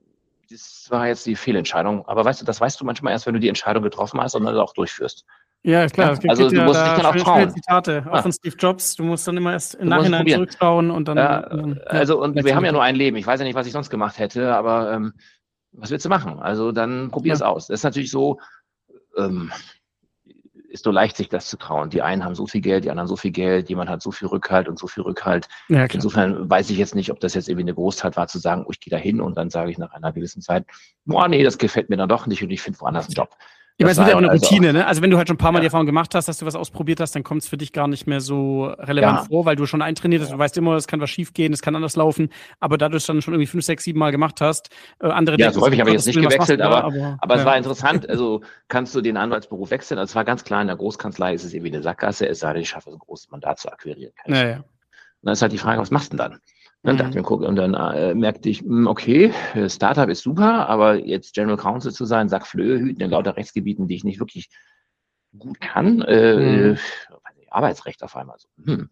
das war jetzt die Fehlentscheidung. Aber weißt du, das weißt du manchmal erst, wenn du die Entscheidung getroffen hast und dann auch durchführst. Ja, klar. Ja, also du ja musst dich dann auch trauen. Zitate, auch ja. von Steve Jobs. Du musst dann immer erst im Nachhinein zurückschauen und dann. Ja, dann ja, also und wir haben ja nur ein Leben. Ich weiß ja nicht, was ich sonst gemacht hätte, aber ähm, was willst du machen? Also dann probier ja. es aus. Das ist natürlich so, ähm, ist so leicht, sich das zu trauen. Die einen haben so viel Geld, die anderen so viel Geld, jemand hat so viel Rückhalt und so viel Rückhalt. Ja, insofern weiß ich jetzt nicht, ob das jetzt irgendwie eine Großtat war, zu sagen, oh, ich gehe da hin und dann sage ich nach einer gewissen Zeit, boah, nee, das gefällt mir dann doch nicht und ich finde woanders einen Job. Ja, aber es wird ja auch eine Routine, also, ne? Also wenn du halt schon ein paar Mal ja. die Erfahrung gemacht hast, dass du was ausprobiert hast, dann kommt es für dich gar nicht mehr so relevant ja. vor, weil du schon eintrainiert hast, ja. du weißt immer, es kann was schief gehen, es kann anders laufen, aber dadurch dann schon irgendwie fünf, sechs, sieben Mal gemacht hast, äh, andere Ja, so häufig habe ich jetzt nicht gewechselt, aber, aber, aber ja. es war interessant, also kannst du den Anwaltsberuf wechseln, also es war ganz klar, in der Großkanzlei ist es irgendwie eine Sackgasse, es sei denn, ich schaffe es, ein großes Mandat zu akquirieren. Ja, ja. Und dann ist halt die Frage, was machst du denn dann? Dann dachte ich mir, und dann äh, merkte ich, mh, okay, Startup ist super, aber jetzt General Counsel zu sein, Sack Flöhe hüten in lauter Rechtsgebieten, die ich nicht wirklich gut kann, äh, mhm. Arbeitsrecht auf einmal so, hm,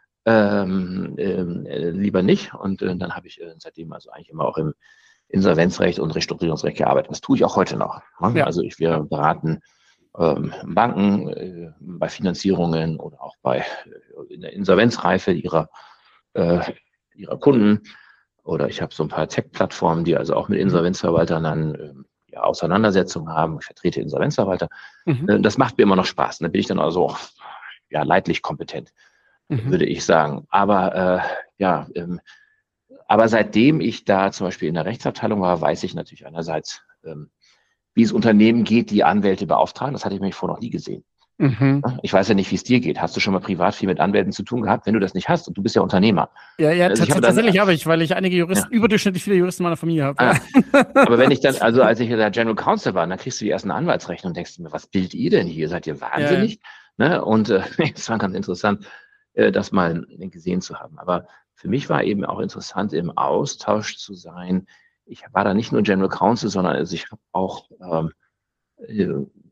ähm, äh, lieber nicht. Und äh, dann habe ich äh, seitdem also eigentlich immer auch im Insolvenzrecht und Restrukturierungsrecht gearbeitet. Das tue ich auch heute noch. Ne? Ja. Also ich wir beraten ähm, Banken äh, bei Finanzierungen oder auch bei äh, in der Insolvenzreife ihrer äh, ihrer Kunden, oder ich habe so ein paar Tech-Plattformen, die also auch mit Insolvenzverwaltern dann ähm, ja, Auseinandersetzungen haben. Ich vertrete Insolvenzverwalter. Mhm. Äh, das macht mir immer noch Spaß. Da bin ich dann also auch ja, leidlich kompetent, mhm. würde ich sagen. Aber äh, ja, ähm, aber seitdem ich da zum Beispiel in der Rechtsabteilung war, weiß ich natürlich einerseits, ähm, wie es Unternehmen geht, die Anwälte beauftragen. Das hatte ich nämlich vorher noch nie gesehen. Mhm. Ich weiß ja nicht, wie es dir geht. Hast du schon mal privat viel mit Anwälten zu tun gehabt? Wenn du das nicht hast und du bist ja Unternehmer. Ja, ja, also habe tatsächlich habe ich, weil ich einige Juristen, ja. überdurchschnittlich viele Juristen in meiner Familie habe. Ah, aber wenn ich dann, also als ich der General Counsel war, dann kriegst du die ersten Anwaltsrechnungen und denkst mir, was bildet ihr denn hier? Seid ihr wahnsinnig? Ja, ja. Ne? Und äh, es war ganz interessant, äh, das mal gesehen zu haben. Aber für mich war eben auch interessant, im Austausch zu sein. Ich war da nicht nur General Counsel, sondern also ich habe auch ähm, äh,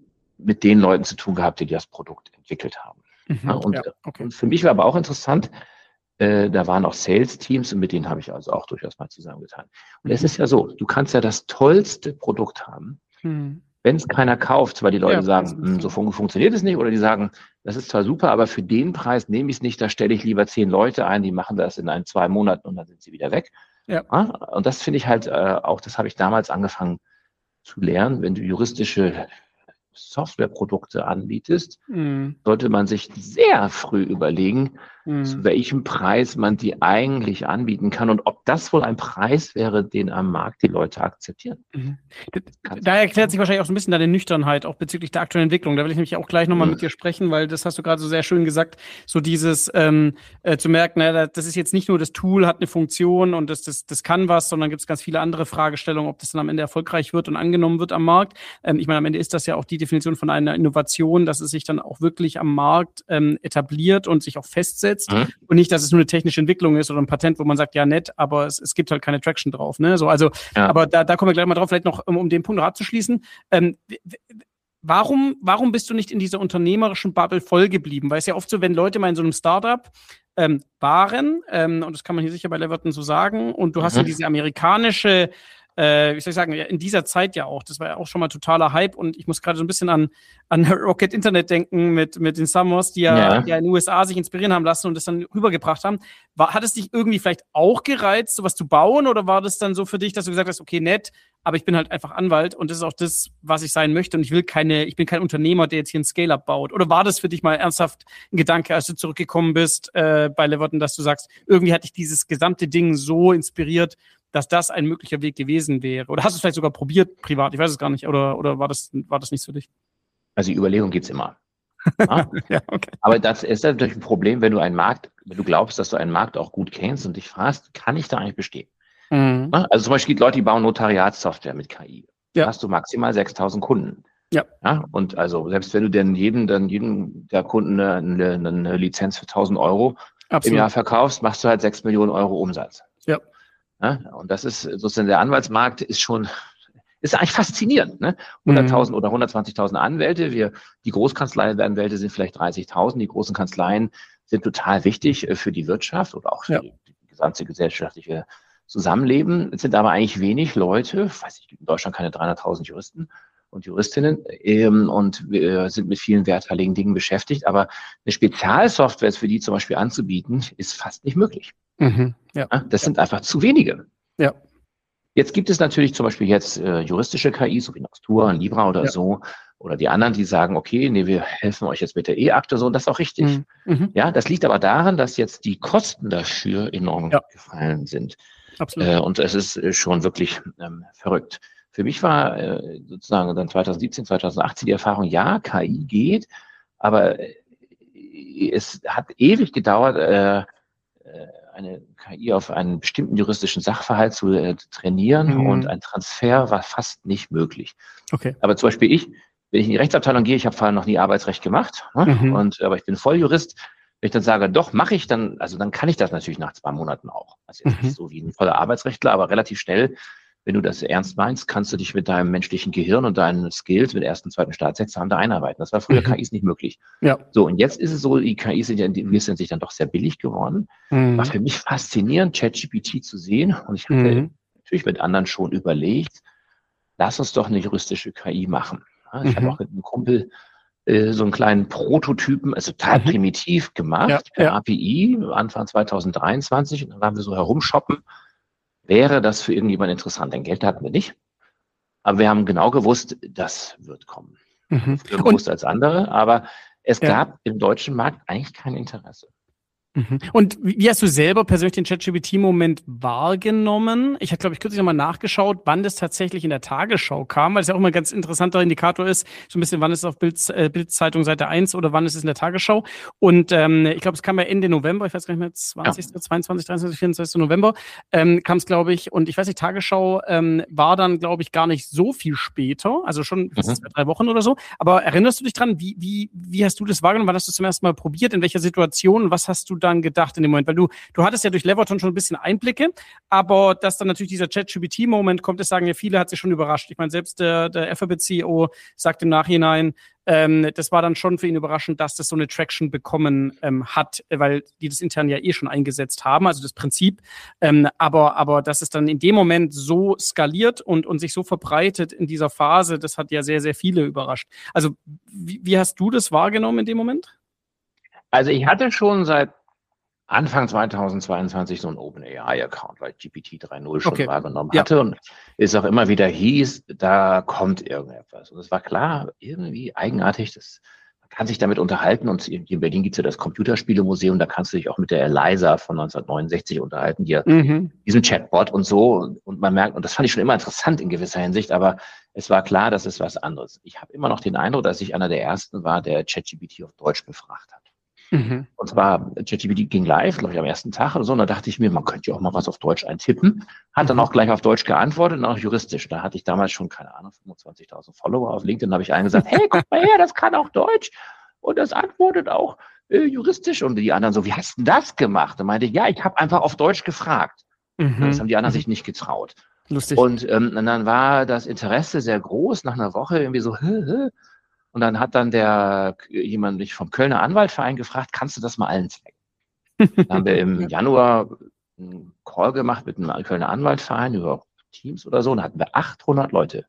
mit den Leuten zu tun gehabt, die das Produkt entwickelt haben. Mhm, ja, und, ja, okay. und für mich war aber auch interessant, äh, da waren auch Sales-Teams und mit denen habe ich also auch durchaus mal zusammengetan. Und es ist ja so, du kannst ja das tollste Produkt haben, mhm. wenn es keiner kauft, weil die Leute ja, sagen, so fun- funktioniert es nicht, oder die sagen, das ist zwar super, aber für den Preis nehme ich es nicht, da stelle ich lieber zehn Leute ein, die machen das in ein, zwei Monaten und dann sind sie wieder weg. Ja. Ja, und das finde ich halt äh, auch, das habe ich damals angefangen zu lernen, wenn du juristische Softwareprodukte anbietest, mm. sollte man sich sehr früh überlegen, mm. zu welchem Preis man die eigentlich anbieten kann und ob das wohl ein Preis wäre, den am Markt die Leute akzeptieren. Mhm. Da erklärt sich wahrscheinlich auch so ein bisschen deine Nüchternheit, auch bezüglich der aktuellen Entwicklung. Da will ich nämlich auch gleich nochmal mm. mit dir sprechen, weil das hast du gerade so sehr schön gesagt, so dieses ähm, äh, zu merken, na, das ist jetzt nicht nur das Tool, hat eine Funktion und das, das, das kann was, sondern gibt es ganz viele andere Fragestellungen, ob das dann am Ende erfolgreich wird und angenommen wird am Markt. Ähm, ich meine, am Ende ist das ja auch die Definition von einer Innovation, dass es sich dann auch wirklich am Markt ähm, etabliert und sich auch festsetzt mhm. und nicht, dass es nur eine technische Entwicklung ist oder ein Patent, wo man sagt, ja nett, aber es, es gibt halt keine Traction drauf. Ne? So, also, ja. Aber da, da kommen wir gleich mal drauf, vielleicht noch, um, um den Punkt noch abzuschließen. Ähm, warum, warum bist du nicht in dieser unternehmerischen Bubble voll geblieben? Weil es ja oft so, wenn Leute mal in so einem Startup ähm, waren, ähm, und das kann man hier sicher bei Leverton so sagen, und du mhm. hast ja diese amerikanische Äh, wie soll ich sagen, in dieser Zeit ja auch, das war ja auch schon mal totaler Hype und ich muss gerade so ein bisschen an, an Rocket Internet denken mit, mit den Summers, die ja, ja. die ja in den U S A sich inspirieren haben lassen und das dann rübergebracht haben. War, hat es dich irgendwie vielleicht auch gereizt, sowas zu bauen oder war das dann so für dich, dass du gesagt hast, okay, nett, aber ich bin halt einfach Anwalt und das ist auch das, was ich sein möchte und ich will keine, ich bin kein Unternehmer, der jetzt hier ein Scale-Up baut. Oder war das für dich mal ernsthaft ein Gedanke, als du zurückgekommen bist äh, bei Leverton, dass du sagst, irgendwie hat dich dieses gesamte Ding so inspiriert, dass das ein möglicher Weg gewesen wäre? Oder hast du es vielleicht sogar probiert, privat? Ich weiß es gar nicht. Oder, oder war das, war das nichts für dich? Also die Überlegung gibt's immer. Ja? Ja, okay. Aber das ist natürlich ein Problem, wenn du einen Markt, wenn du glaubst, dass du einen Markt auch gut kennst und dich fragst, kann ich da eigentlich bestehen? Mhm. Ja? Also zum Beispiel Leute, die bauen Notariatssoftware mit K I. Da ja. hast du maximal sechstausend Kunden. Ja. Ja. Und also selbst wenn du denn jedem, dann jedem der Kunden eine, eine, eine Lizenz für tausend Euro Absolut. Im Jahr verkaufst, machst du halt sechs Millionen Euro Umsatz. Ja. Ja, und das ist sozusagen, der Anwaltsmarkt ist schon, ist eigentlich faszinierend, ne? hunderttausend oder hundertzwanzigtausend Anwälte. Wir, die Großkanzlei-Anwälte sind vielleicht dreißigtausend. Die großen Kanzleien sind total wichtig für die Wirtschaft oder auch für ja. die, die gesamte gesellschaftliche Zusammenleben. Es sind aber eigentlich wenig Leute, ich weiß nicht, in Deutschland keine dreihunderttausend Juristen und Juristinnen ähm, und wir sind mit vielen werthaltigen Dingen beschäftigt. Aber eine Spezialsoftware für die zum Beispiel anzubieten, ist fast nicht möglich. Mhm, ja. Das sind einfach zu wenige. Ja. Jetzt gibt es natürlich zum Beispiel jetzt äh, juristische K I, so wie Noxtura, Libra oder ja. so, oder die anderen, die sagen, okay, nee, wir helfen euch jetzt mit der E-Akte so, und das ist auch richtig. Mhm. Ja, das liegt aber daran, dass jetzt die Kosten dafür enorm ja. gefallen sind. Absolut. Äh, und es ist äh, schon wirklich ähm, verrückt. Für mich war äh, sozusagen dann zweitausendsiebzehn, zweitausendachtzehn die Erfahrung, ja, K I geht, aber äh, es hat ewig gedauert, äh, eine K I auf einen bestimmten juristischen Sachverhalt zu äh, trainieren mhm. und ein Transfer war fast nicht möglich. Okay. Aber zum Beispiel ich, wenn ich in die Rechtsabteilung gehe, ich habe vorher noch nie Arbeitsrecht gemacht, ne? mhm. und aber ich bin Volljurist. Wenn ich dann sage, doch, mache ich, dann, also dann kann ich das natürlich nach zwei Monaten auch. Also jetzt mhm. nicht so wie ein voller Arbeitsrechtler, aber relativ schnell, wenn du das ernst meinst, kannst du dich mit deinem menschlichen Gehirn und deinen Skills mit ersten, zweiten Staatsexamen da einarbeiten. Das war früher mhm. K Is nicht möglich. Ja. So, und jetzt ist es so, die K Is sind ja, die sind sich dann doch sehr billig geworden. Mhm. War für mich faszinierend, ChatGPT zu sehen. Und ich hatte mhm. natürlich mit anderen schon überlegt, lass uns doch eine juristische K I machen. Ja, ich mhm. habe auch mit einem Kumpel äh, so einen kleinen Prototypen, also total mhm. primitiv gemacht, ja, per ja. A P I, Anfang zweitausenddreiundzwanzig. Und dann waren wir so herumshoppen. Wäre das für irgendjemand interessant? Denn Geld hatten wir nicht. Aber wir haben genau gewusst, das wird kommen. Mhm. Früher gewusst als andere. Aber es ja. gab im deutschen Markt eigentlich kein Interesse. Mhm. Und wie hast du selber persönlich den ChatGPT-Moment wahrgenommen? Ich habe, glaube ich, kürzlich nochmal nachgeschaut, wann das tatsächlich in der Tagesschau kam, weil es ja auch immer ein ganz interessanter Indikator ist, so ein bisschen, wann ist es auf Bild, äh, Bild-Zeitung Seite eins oder wann ist es in der Tagesschau. Und ähm, ich glaube, es kam ja Ende November, ich weiß gar nicht mehr, zwanzigsten, ja. zweiundzwanzigsten, dreiundzwanzigsten, vierundzwanzigsten November ähm, kam es, glaube ich. Und ich weiß nicht, Tagesschau ähm, war dann, glaube ich, gar nicht so viel später, also schon mhm. zwei, drei Wochen oder so. Aber erinnerst du dich dran, wie, wie, wie hast du das wahrgenommen? Wann hast du es zum ersten Mal probiert? In welcher Situation? Was hast du dann gedacht in dem Moment? Weil du, du hattest ja durch Leverton schon ein bisschen Einblicke, aber dass dann natürlich dieser ChatGPT-Moment kommt, das sagen ja viele, hat sich schon überrascht. Ich meine, selbst der, der Alphabet-C E O sagt im Nachhinein, ähm, das war dann schon für ihn überraschend, dass das so eine Traction bekommen ähm, hat, weil die das intern ja eh schon eingesetzt haben, also das Prinzip. Ähm, aber, aber dass es dann in dem Moment so skaliert und, und sich so verbreitet in dieser Phase, das hat ja sehr, sehr viele überrascht. Also wie, wie hast du das wahrgenommen in dem Moment? Also ich hatte schon seit Anfang zweitausendzweiundzwanzig so ein OpenAI-Account, weil G P T drei Punkt null schon okay. wahrgenommen ja. hatte und es auch immer wieder hieß, da kommt irgendetwas. Und es war klar, irgendwie eigenartig, das, man kann sich damit unterhalten und in Berlin gibt es ja das Computerspielemuseum, da kannst du dich auch mit der Eliza von neunzehnhundertneunundsechzig unterhalten, die mhm. diesem Chatbot und so. Und man merkt, und das fand ich schon immer interessant in gewisser Hinsicht, aber es war klar, das ist was anderes. Ich habe immer noch den Eindruck, dass ich einer der ersten war, der ChatGPT auf Deutsch befragt hat. Mhm. Und zwar, ChatGPT ging live, glaube ich, am ersten Tag oder so, und da dachte ich mir, man könnte ja auch mal was auf Deutsch eintippen. Hat mhm. dann auch gleich auf Deutsch geantwortet und auch juristisch. Da hatte ich damals schon, keine Ahnung, fünfundzwanzigtausend Follower auf LinkedIn, da habe ich allen gesagt, hey, guck mal her, das kann auch Deutsch und das antwortet auch äh, juristisch. Und die anderen so, wie hast du das gemacht? Da meinte ich, ja, ich habe einfach auf Deutsch gefragt. Mhm. Das haben die anderen mhm. sich nicht getraut. Lustig. Und, ähm, und dann war das Interesse sehr groß, nach einer Woche irgendwie so, hä, hä. Und dann hat dann der jemand mich vom Kölner Anwaltverein gefragt, kannst du das mal allen zeigen? Dann haben wir im Januar einen Call gemacht mit einem Kölner Anwaltverein über Teams oder so, und da hatten wir achthundert Leute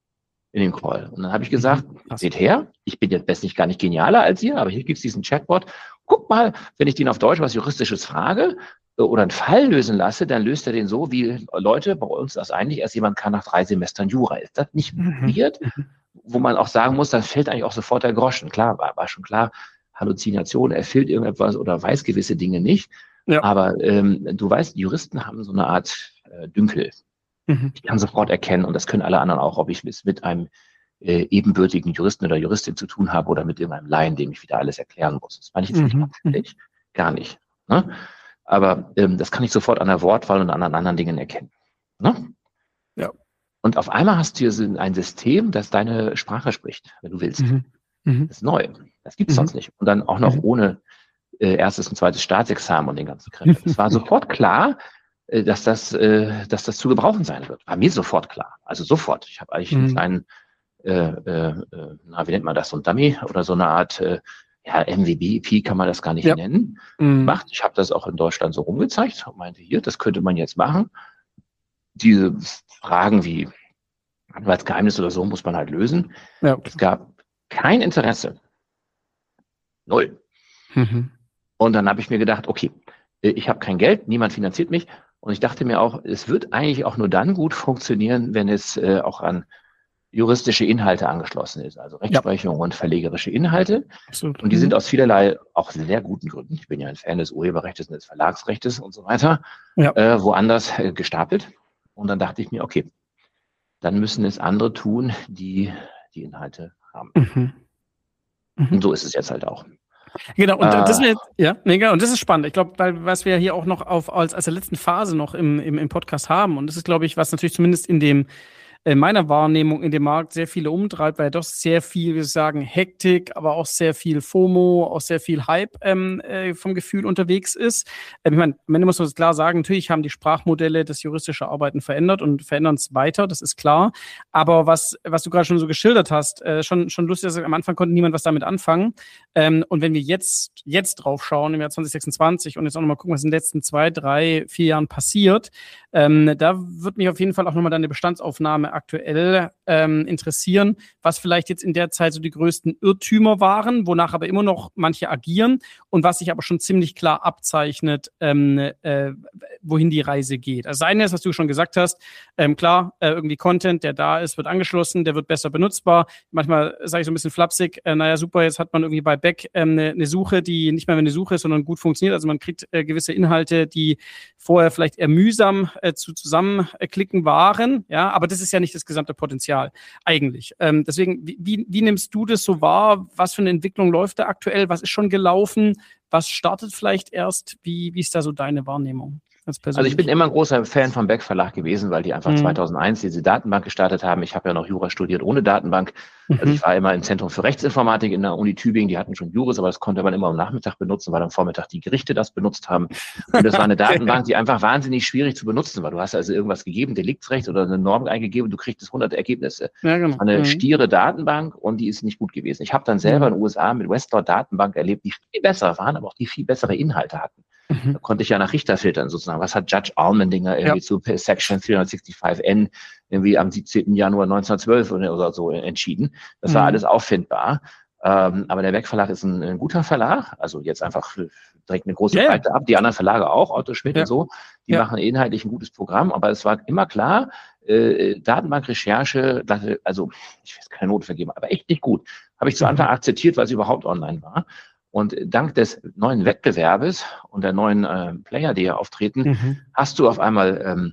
in dem Call. Und dann habe ich gesagt, mhm, seht her, ich bin jetzt bestlich gar nicht genialer als ihr, aber hier gibt es diesen Chatbot. Guck mal, wenn ich den auf Deutsch was Juristisches frage oder einen Fall lösen lasse, dann löst er den so, wie Leute bei uns das eigentlich erst jemand kann nach drei Semestern Jura. Ist das nicht weird? Mhm. Wo man auch sagen muss, dann fällt eigentlich auch sofort der Groschen. Klar, war, war schon klar, Halluzination, er fehlt irgendetwas oder weiß gewisse Dinge nicht. Ja. Aber ähm, du weißt, Juristen haben so eine Art äh, Dünkel. Mhm. Ich kann sofort erkennen, und das können alle anderen auch, ob ich es mit einem äh, ebenbürtigen Juristen oder Juristin zu tun habe oder mit irgendeinem Laien, dem ich wieder alles erklären muss. Das meine ich jetzt nicht mhm. abfällig, gar nicht. Ne? Aber ähm, das kann ich sofort an der Wortwahl und an anderen Dingen erkennen. Ne? Ja. Und auf einmal hast du hier ein System, das deine Sprache spricht, wenn du willst. Mhm. Mhm. Das ist neu. Das gibt es mhm. sonst nicht. Und dann auch noch mhm. ohne äh, erstes und zweites Staatsexamen und den ganzen Krempel. Es war sofort klar, dass das, dass das zu gebrauchen sein wird. War mir sofort klar. Also sofort. Ich habe eigentlich mhm. einen kleinen, äh, äh, na, wie nennt man das, so ein Dummy oder so eine Art, äh, ja, M V P kann man das gar nicht ja. nennen, mhm. gemacht. Ich habe das auch in Deutschland so rumgezeigt und meinte, hier, das könnte man jetzt machen. Diese Fragen wie Anwaltsgeheimnis oder so muss man halt lösen. Ja, okay. Es gab kein Interesse. Null. Mhm. Und dann habe ich mir gedacht, okay, ich habe kein Geld, niemand finanziert mich. Und ich dachte mir auch, es wird eigentlich auch nur dann gut funktionieren, wenn es äh, auch an juristische Inhalte angeschlossen ist, also Rechtsprechung ja. und verlegerische Inhalte. Absolut. Und die mhm. sind aus vielerlei auch sehr guten Gründen. Ich bin ja ein Fan des Urheberrechts und des Verlagsrechts und so weiter, ja. äh, woanders äh, gestapelt. Und dann dachte ich mir, okay, dann müssen es andere tun, die die Inhalte haben. Mhm. Mhm. Und so ist es jetzt halt auch. Genau, und äh, das, wird, ja, mega, und das ist spannend. Ich glaube, weil was wir hier auch noch auf, als, als der letzten Phase noch im, im, im Podcast haben, und das ist, glaube ich, was natürlich zumindest in dem in meiner Wahrnehmung in dem Markt sehr viele umtreibt, weil doch sehr viel, wie wir sagen, Hektik, aber auch sehr viel FOMO, auch sehr viel Hype ähm, äh, vom Gefühl unterwegs ist. Ähm, ich meine, am Ende muss man klar sagen, natürlich haben die Sprachmodelle das juristische Arbeiten verändert und verändern es weiter, das ist klar. Aber was, was du gerade schon so geschildert hast, äh, schon, schon lustig, dass am Anfang konnte niemand was damit anfangen. Ähm, und wenn wir jetzt, jetzt drauf schauen, im Jahr zwanzig sechsundzwanzig und jetzt auch nochmal gucken, was in den letzten zwei, drei, vier Jahren passiert, ähm, da wird mich auf jeden Fall auch nochmal deine Bestandsaufnahme aktuell ähm, interessieren, was vielleicht jetzt in der Zeit so die größten Irrtümer waren, wonach aber immer noch manche agieren und was sich aber schon ziemlich klar abzeichnet, ähm, äh, wohin die Reise geht. Also das eine ist, was du schon gesagt hast, ähm, klar, äh, irgendwie Content, der da ist, wird angeschlossen, der wird besser benutzbar. Manchmal sage ich so ein bisschen flapsig, äh, naja super, jetzt hat man irgendwie bei Beck ähm, eine, eine Suche, die nicht mehr eine Suche ist, sondern gut funktioniert. Also man kriegt äh, gewisse Inhalte, die vorher vielleicht eher mühsam äh, zu zusammenklicken waren, ja, aber das ist ja nicht das gesamte Potenzial eigentlich. Ähm, deswegen, wie, wie nimmst du das so wahr? Was für eine Entwicklung läuft da aktuell? Was ist schon gelaufen? Was startet vielleicht erst? Wie, wie ist da so deine Wahrnehmung? Also ich bin immer ein großer Fan vom Beck Verlag gewesen, weil die einfach mhm. zweitausendeins diese Datenbank gestartet haben. Ich habe ja noch Jura studiert ohne Datenbank. Mhm. Also ich war immer im Zentrum für Rechtsinformatik in der Uni Tübingen. Die hatten schon Juris, aber das konnte man immer am Nachmittag benutzen, weil am Vormittag die Gerichte das benutzt haben. Und das war eine Datenbank, die einfach wahnsinnig schwierig zu benutzen war. Du hast also irgendwas gegeben, Deliktsrecht oder eine Norm eingegeben und du kriegst hundert Ergebnisse. Ja, genau. Das war eine mhm. stiere Datenbank und die ist nicht gut gewesen. Ich habe dann selber mhm. in den U S A mit Westlaw Datenbank erlebt, die viel besser waren, aber auch die viel bessere Inhalte hatten. Mhm. Da konnte ich ja nach Richter filtern sozusagen. Was hat Judge Allmendinger irgendwie ja. zu Section dreihundertfünfundsiebzig N irgendwie am siebzehnten Januar neunzehnhundertzwölf oder so entschieden? Das war mhm. alles auffindbar. Ähm, aber der Beck Verlag ist ein, ein guter Verlag. Also jetzt einfach direkt eine große yeah. Breite ab. Die anderen Verlage auch, Otto Schmidt ja. und so. Die ja. machen inhaltlich ein gutes Programm. Aber es war immer klar, äh, Datenbankrecherche, also ich will jetzt keine Note vergeben, aber echt nicht gut. Habe ich zu Anfang mhm. akzeptiert, weil es überhaupt online war. Und dank des neuen Wettbewerbes und der neuen äh, Player, die hier auftreten, mhm. hast du auf einmal ähm,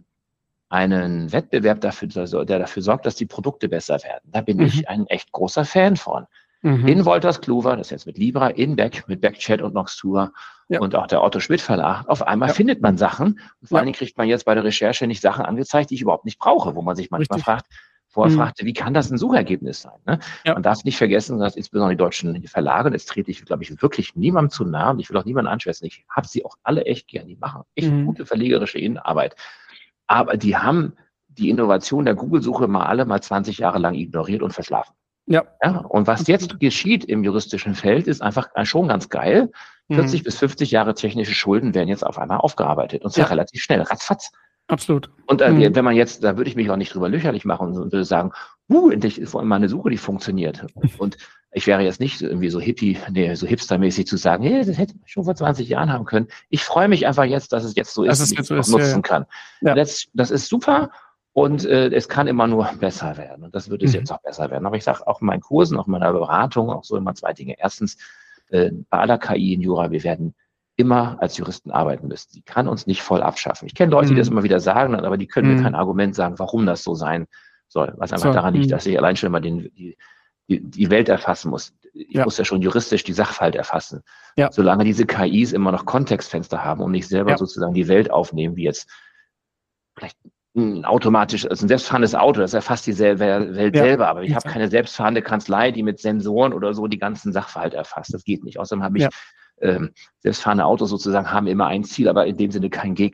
einen Wettbewerb, dafür, der dafür sorgt, dass die Produkte besser werden. Da bin mhm. ich ein echt großer Fan von. Mhm. In Wolters Kluwer, das ist jetzt mit Libra, in Beck, mit Beckchat und Noxtura ja. und auch der Otto Schmidt Verlag. Auf einmal ja. findet man Sachen. Und vor ja. allen Dingen kriegt man jetzt bei der Recherche nicht Sachen angezeigt, die ich überhaupt nicht brauche, wo man sich manchmal Richtig. fragt, vorher mhm. fragte, wie kann das ein Suchergebnis sein? Ne? Ja. Man darf nicht vergessen, dass insbesondere die deutschen Verlage, und jetzt trete ich, glaube ich, wirklich niemandem zu nahe und ich will auch niemanden anschwärzen. Ich habe sie auch alle echt gern. Die machen echt mhm. gute verlegerische Arbeit. Aber die haben die Innovation der Google-Suche mal alle mal zwanzig Jahre lang ignoriert und verschlafen. Ja. ja. Und was jetzt geschieht im juristischen Feld, ist einfach schon ganz geil. vierzig mhm. bis fünfzig Jahre technische Schulden werden jetzt auf einmal aufgearbeitet. Und zwar ja. relativ schnell, ratzfatz. Absolut. Und äh, mhm. wenn man jetzt, da würde ich mich auch nicht drüber lächerlich machen und würde sagen, uh, endlich ist mal eine Suche, die funktioniert. Und ich wäre jetzt nicht irgendwie so hippie, nee, so hipstermäßig zu sagen, hey, das hätte man schon vor zwanzig Jahren haben können. Ich freue mich einfach jetzt, dass es jetzt so ist, dass es jetzt so ist, nutzen ja, ja. kann. Ja. Das, das ist super. Und äh, es kann immer nur besser werden. Und das wird es mhm. jetzt auch besser werden. Aber ich sage auch in meinen Kursen, auch in meiner Beratung, auch so immer zwei Dinge. Erstens, äh, bei aller K I in Jura, wir werden immer als Juristen arbeiten müssen. Sie kann uns nicht voll abschaffen. Ich kenne Leute, mhm. die das immer wieder sagen, aber die können mhm. mir kein Argument sagen, warum das so sein soll. Was einfach so, daran liegt, dass ich allein schon mal den, die, die, die Welt erfassen muss. Ich ja. muss ja schon juristisch die Sachverhalte erfassen. Ja. Solange diese K Is immer noch Kontextfenster haben und nicht selber ja. sozusagen die Welt aufnehmen, wie jetzt vielleicht ein automatisch, also ein selbstfahrendes Auto, das erfasst die Welt ja. selber, aber ich habe keine selbstfahrende Kanzlei, die mit Sensoren oder so die ganzen Sachverhalte erfasst. Das geht nicht. Außerdem habe ich ja. ähm, selbstfahrende Autos sozusagen haben immer ein Ziel, aber in dem Sinne kein Gegner.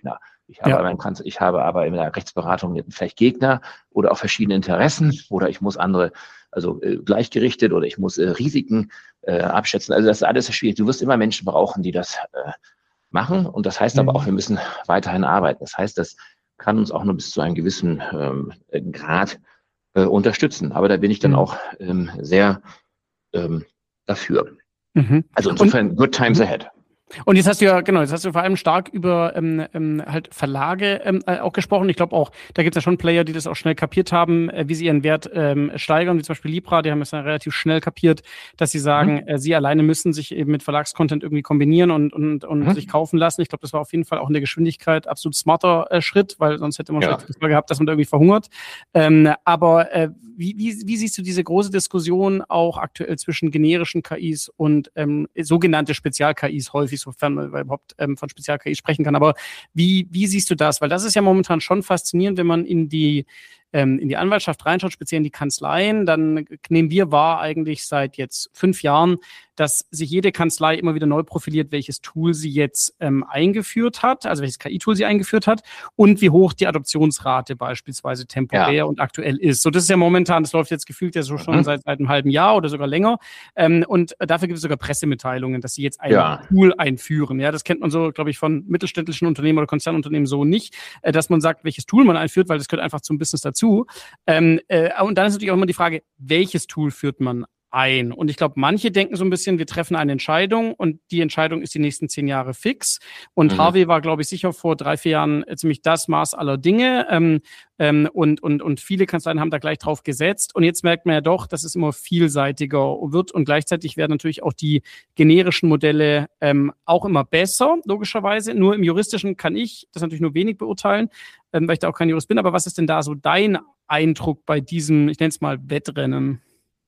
Ich habe, Ja. aber, ich habe aber in der Rechtsberatung vielleicht Gegner oder auch verschiedene Interessen oder ich muss andere, also äh, gleichgerichtet oder ich muss äh, Risiken äh, abschätzen. Also das ist alles schwierig. Du wirst immer Menschen brauchen, die das äh, machen. Und das heißt aber auch, wir müssen weiterhin arbeiten. Das heißt, das kann uns auch nur bis zu einem gewissen ähm, Grad äh, unterstützen. Aber da bin ich dann Mhm. auch ähm, sehr ähm, dafür. Mhm. Also insofern, Und, good times mhm. ahead. Und jetzt hast du ja, genau, jetzt hast du vor allem stark über ähm, ähm, halt Verlage ähm, äh, auch gesprochen. Ich glaube auch, da gibt es ja schon Player, die das auch schnell kapiert haben, äh, wie sie ihren Wert ähm, steigern, wie zum Beispiel Libra, die haben es ja relativ schnell kapiert, dass sie sagen, Mhm. äh, sie alleine müssen sich eben mit Verlagscontent irgendwie kombinieren und, und, und Mhm. sich kaufen lassen. Ich glaube, das war auf jeden Fall auch in der Geschwindigkeit absolut smarter äh, Schritt, weil sonst hätte man Ja. vielleicht die Gefahr gehabt, dass man da irgendwie verhungert. Ähm, aber äh, wie, wie, wie siehst du diese große Diskussion auch aktuell zwischen generischen K Is und ähm, sogenannte Spezial-K Is häufig, sofern man überhaupt ähm, von Spezial-K I sprechen kann. Aber wie, wie siehst du das? Weil das ist ja momentan schon faszinierend, wenn man in die, ähm, in die Anwaltschaft reinschaut, speziell in die Kanzleien, dann nehmen wir wahr eigentlich seit jetzt fünf Jahren, dass sich jede Kanzlei immer wieder neu profiliert, welches Tool sie jetzt ähm, eingeführt hat, also welches K I-Tool sie eingeführt hat und wie hoch die Adoptionsrate beispielsweise temporär Ja. und aktuell ist. So, das ist ja momentan, das läuft jetzt gefühlt ja so schon Mhm. seit, seit einem halben Jahr oder sogar länger. Ähm, und dafür gibt es sogar Pressemitteilungen, dass sie jetzt ein Ja. Tool einführen. Ja, das kennt man so, glaube ich, von mittelständischen Unternehmen oder Konzernunternehmen so nicht, äh, dass man sagt, welches Tool man einführt, weil das gehört einfach zum Business dazu. Ähm, äh, und dann ist natürlich auch immer die Frage, welches Tool führt man ein? Und ich glaube, manche denken so ein bisschen, wir treffen eine Entscheidung und die Entscheidung ist die nächsten zehn Jahre fix. Und Mhm. Harvey war, glaube ich, sicher vor drei, vier Jahren äh, ziemlich das Maß aller Dinge. Ähm, ähm, und, und, und viele Kanzleien haben da gleich drauf gesetzt. Und jetzt merkt man ja doch, dass es immer vielseitiger wird. Und gleichzeitig werden natürlich auch die generischen Modelle ähm, auch immer besser, logischerweise. Nur im Juristischen kann ich das natürlich nur wenig beurteilen, ähm, weil ich da auch kein Jurist bin. Aber was ist denn da so dein Eindruck bei diesem, ich nenne es mal, Wettrennen?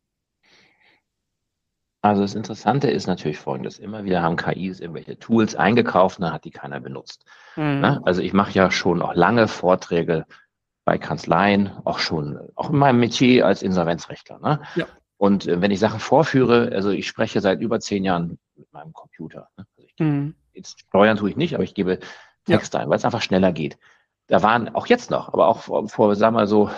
Also das Interessante ist natürlich Folgendes. Immer wieder haben K Is irgendwelche Tools eingekauft, dann hat die keiner benutzt. Mhm. Ne? Also ich mache ja schon auch lange Vorträge bei Kanzleien, auch schon, auch in meinem Metier als Insolvenzrechtler. Ne? Ja. Und äh, wenn ich Sachen vorführe, also ich spreche seit über zehn Jahren mit meinem Computer. Ne? Also ich, Mhm. jetzt steuern tue ich nicht, aber ich gebe Text ein, weil es einfach schneller geht. Da waren auch jetzt noch, aber auch vor, vor sagen wir mal so,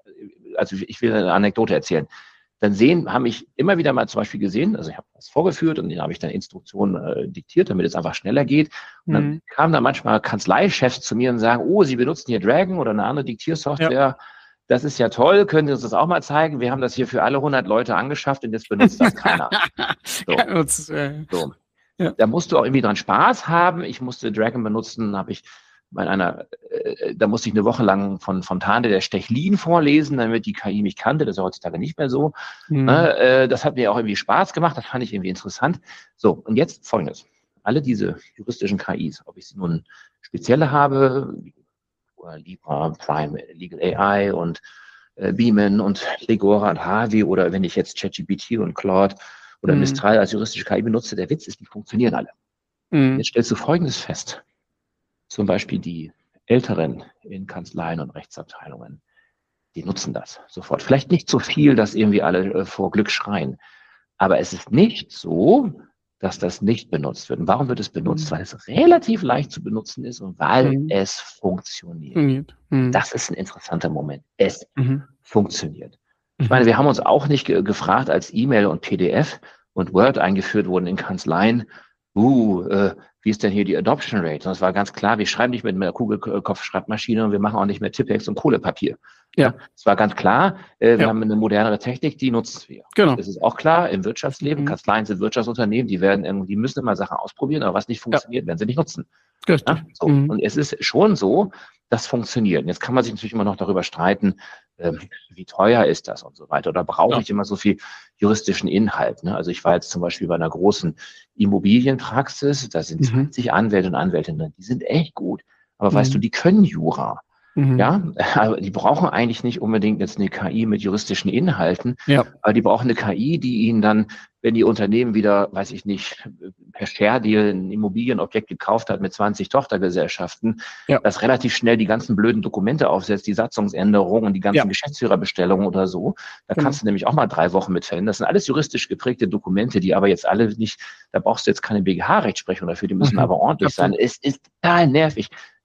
also ich will eine Anekdote erzählen. Dann sehen, haben mich immer wieder mal zum Beispiel gesehen, also ich habe das vorgeführt und dann habe ich dann Instruktionen äh, diktiert, damit es einfach schneller geht. Und dann Mhm. kamen dann manchmal Kanzleichefs zu mir und sagen, oh, Sie benutzen hier Dragon oder eine andere Diktiersoftware. Ja. Das ist ja toll, können Sie uns das auch mal zeigen? Wir haben das hier für alle hundert Leute angeschafft und jetzt benutzt das keiner. So. das, äh, so. Ja. Da musst du auch irgendwie dran Spaß haben. Ich musste Dragon benutzen, habe ich bei einer, äh, da musste ich eine Woche lang von Fontane der Stechlin vorlesen, damit die K I mich kannte. Das ist heutzutage nicht mehr so. Mhm. Äh, das hat mir auch irgendwie Spaß gemacht. Das fand ich irgendwie interessant. So, und jetzt Folgendes. Alle diese juristischen K Is, ob ich sie nun spezielle habe, oder Libra, Prime, Legal A I und äh, Beeman und Legora und Harvey oder wenn ich jetzt ChatGPT und Claude oder mhm. Mistral als juristische K I benutze, der Witz ist, die funktionieren alle. Mhm. Jetzt stellst du Folgendes fest. Zum Beispiel die Älteren in Kanzleien und Rechtsabteilungen, die nutzen das sofort. Vielleicht nicht so viel, dass irgendwie alle äh, vor Glück schreien. Aber es ist nicht so, dass das nicht benutzt wird. Und warum wird es benutzt? Mhm. Weil es relativ leicht zu benutzen ist und weil mhm. es funktioniert. Mhm. Das ist ein interessanter Moment. Es mhm. funktioniert. Ich meine, wir haben uns auch nicht ge- gefragt, als E-Mail und P D F und Word eingeführt wurden in Kanzleien, uh, äh, wie ist denn hier die Adoption Rate? Und es war ganz klar, wir schreiben nicht mit einer Kugelkopfschreibmaschine und wir machen auch nicht mehr Tippex und Kohlepapier. Ja. Es war ganz klar, äh, wir ja. haben eine modernere Technik, die nutzen wir. Genau. Das ist auch klar im Wirtschaftsleben. Mhm. Kanzleien sind Wirtschaftsunternehmen, die werden irgendwie, die müssen immer Sachen ausprobieren, aber was nicht funktioniert, ja. werden sie nicht nutzen. Richtig. Ja? So. Mhm. Und es ist schon so, das funktioniert. Und jetzt kann man sich natürlich immer noch darüber streiten, äh, wie teuer ist das und so weiter. Oder brauche ja. ich immer so viel juristischen Inhalt? Ne? Also ich war jetzt zum Beispiel bei einer großen Immobilienpraxis, da sind mhm. zwanzig Anwälte und Anwältinnen, die sind echt gut. Aber mhm. weißt du, die können Jura. Mhm. Ja, aber die brauchen eigentlich nicht unbedingt jetzt eine K I mit juristischen Inhalten, ja. aber die brauchen eine K I, die ihnen dann, wenn die Unternehmen wieder, weiß ich nicht, per Share-Deal ein Immobilienobjekt gekauft hat mit zwanzig Tochtergesellschaften, ja. das relativ schnell die ganzen blöden Dokumente aufsetzt, die Satzungsänderungen, die ganzen ja. Geschäftsführerbestellungen oder so. Da genau. kannst du nämlich auch mal drei Wochen mit fällen. Das sind alles juristisch geprägte Dokumente, die aber jetzt alle nicht, da brauchst du jetzt keine B G H-Rechtsprechung dafür, die müssen mhm. aber ordentlich Absolut. sein. Es ist total nervig.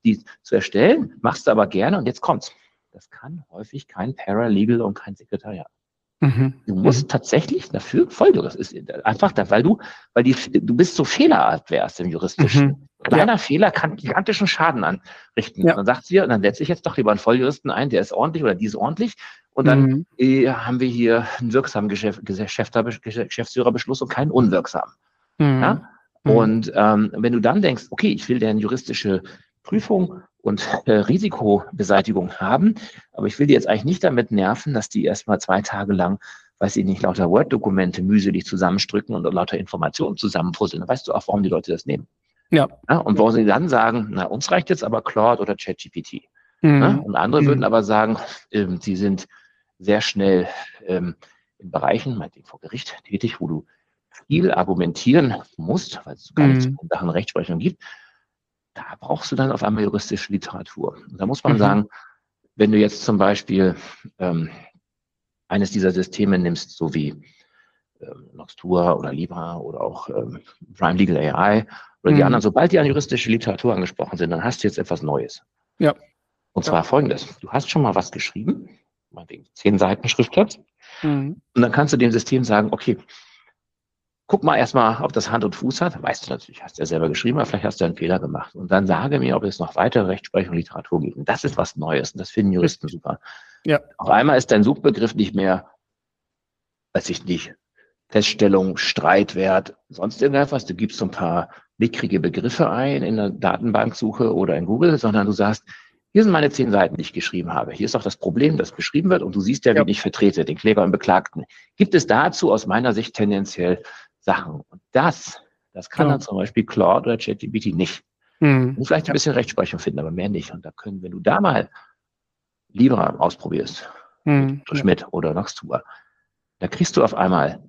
die zu erstellen, machst du aber gerne und jetzt kommt's. Das kann häufig kein Paralegal und kein Sekretariat. Mhm. Du musst mhm. tatsächlich dafür Volljurist. Das ist einfach, da, weil du, weil die, du bist so fehleradvers im Juristischen. Mhm. Kleiner ja. Fehler kann gigantischen Schaden anrichten. Ja. Dann sagt sie, dann setze ich jetzt doch lieber einen Volljuristen ein, der ist ordentlich oder die ist ordentlich. Und dann mhm. äh, haben wir hier einen wirksamen Geschäft, Geschäftsführerbeschluss und keinen unwirksamen. Mhm. Ja? Mhm. Und ähm, wenn du dann denkst, okay, ich will deren juristische Prüfung und äh, Risikobeseitigung haben, aber ich will die jetzt eigentlich nicht damit nerven, dass die erstmal zwei Tage lang, weiß ich nicht, lauter Word-Dokumente mühselig zusammenstricken und lauter Informationen zusammenpuzzeln. Dann weißt du auch, warum die Leute das nehmen. Ja. Ja, und wo sie dann sagen, na, uns reicht jetzt aber Claude oder ChatGPT. Mhm. Ja, und andere mhm. würden aber sagen, ähm, sie sind sehr schnell ähm, in Bereichen, meinetwegen vor Gericht tätig, wo du viel argumentieren musst, weil es gar mhm. nicht so viele Sachen Rechtsprechung gibt. Da brauchst du dann auf einmal juristische Literatur. Und da muss man mhm. sagen, wenn du jetzt zum Beispiel ähm, eines dieser Systeme nimmst, so wie ähm, Noxtura oder Libra oder auch ähm, Prime Legal A I oder mhm. die anderen, sobald die an juristische Literatur angesprochen sind, dann hast du jetzt etwas Neues. Ja. Und zwar ja. folgendes. Du hast schon mal was geschrieben, meinetwegen zehn Seiten Schriftplatz, mhm. und dann kannst du dem System sagen, okay, guck mal erstmal, ob das Hand und Fuß hat. Weißt du natürlich, hast du ja selber geschrieben, aber vielleicht hast du einen Fehler gemacht. Und dann sage mir, ob es noch weitere Rechtsprechung und Literatur gibt. Und das ist was Neues. Und das finden Juristen super. Ja. Auf einmal ist dein Suchbegriff nicht mehr, weiß ich nicht, Feststellung, Streitwert, sonst irgendetwas. Du gibst so ein paar mickrige Begriffe ein in der Datenbanksuche oder in Google, sondern du sagst, hier sind meine zehn Seiten, die ich geschrieben habe. Hier ist auch das Problem, das beschrieben wird. Und du siehst ja, ja. wie ich vertrete, den Kläger und Beklagten. Gibt es dazu aus meiner Sicht tendenziell Sachen? Und das, das kann ja. dann zum Beispiel Claude oder ChatGPT nicht. Mhm. Und vielleicht ein bisschen Rechtsprechung finden, aber mehr nicht. Und da können, wenn du da mal Libra ausprobierst, mhm. mit Schmidt ja. oder Noxtura, da kriegst du auf einmal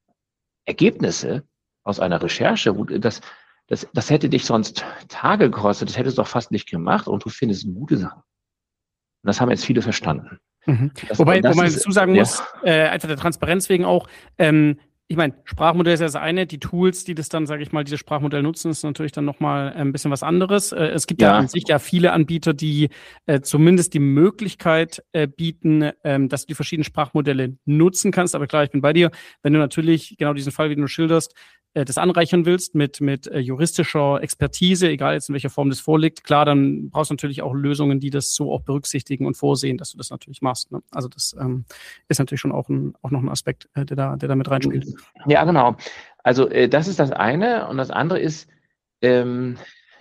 Ergebnisse aus einer Recherche, wo das, das, das hätte dich sonst Tage gekostet, das hättest du doch fast nicht gemacht und du findest gute Sachen. Und das haben jetzt viele verstanden. Mhm. Das, wobei, das wo man dazu sagen ja. muss, äh, einfach der Transparenz wegen auch, ähm, ich meine, Sprachmodell ist ja das eine, die Tools, die das dann, sage ich mal, dieses Sprachmodell nutzen, ist natürlich dann nochmal ein bisschen was anderes. Äh, es gibt ja. ja an sich ja viele Anbieter, die äh, zumindest die Möglichkeit äh, bieten, ähm, dass du die verschiedenen Sprachmodelle nutzen kannst. Aber klar, ich bin bei dir, wenn du natürlich genau diesen Fall, wie du schilderst, äh, das anreichern willst mit, mit äh, juristischer Expertise, egal jetzt in welcher Form das vorliegt, klar, dann brauchst du natürlich auch Lösungen, die das so auch berücksichtigen und vorsehen, dass du das natürlich machst. Ne? Also das ähm, ist natürlich schon auch, ein, auch noch ein Aspekt, äh, der da, der da mit reinspielt. Ja, genau. Also äh, das ist das eine. Und das andere ist, ähm,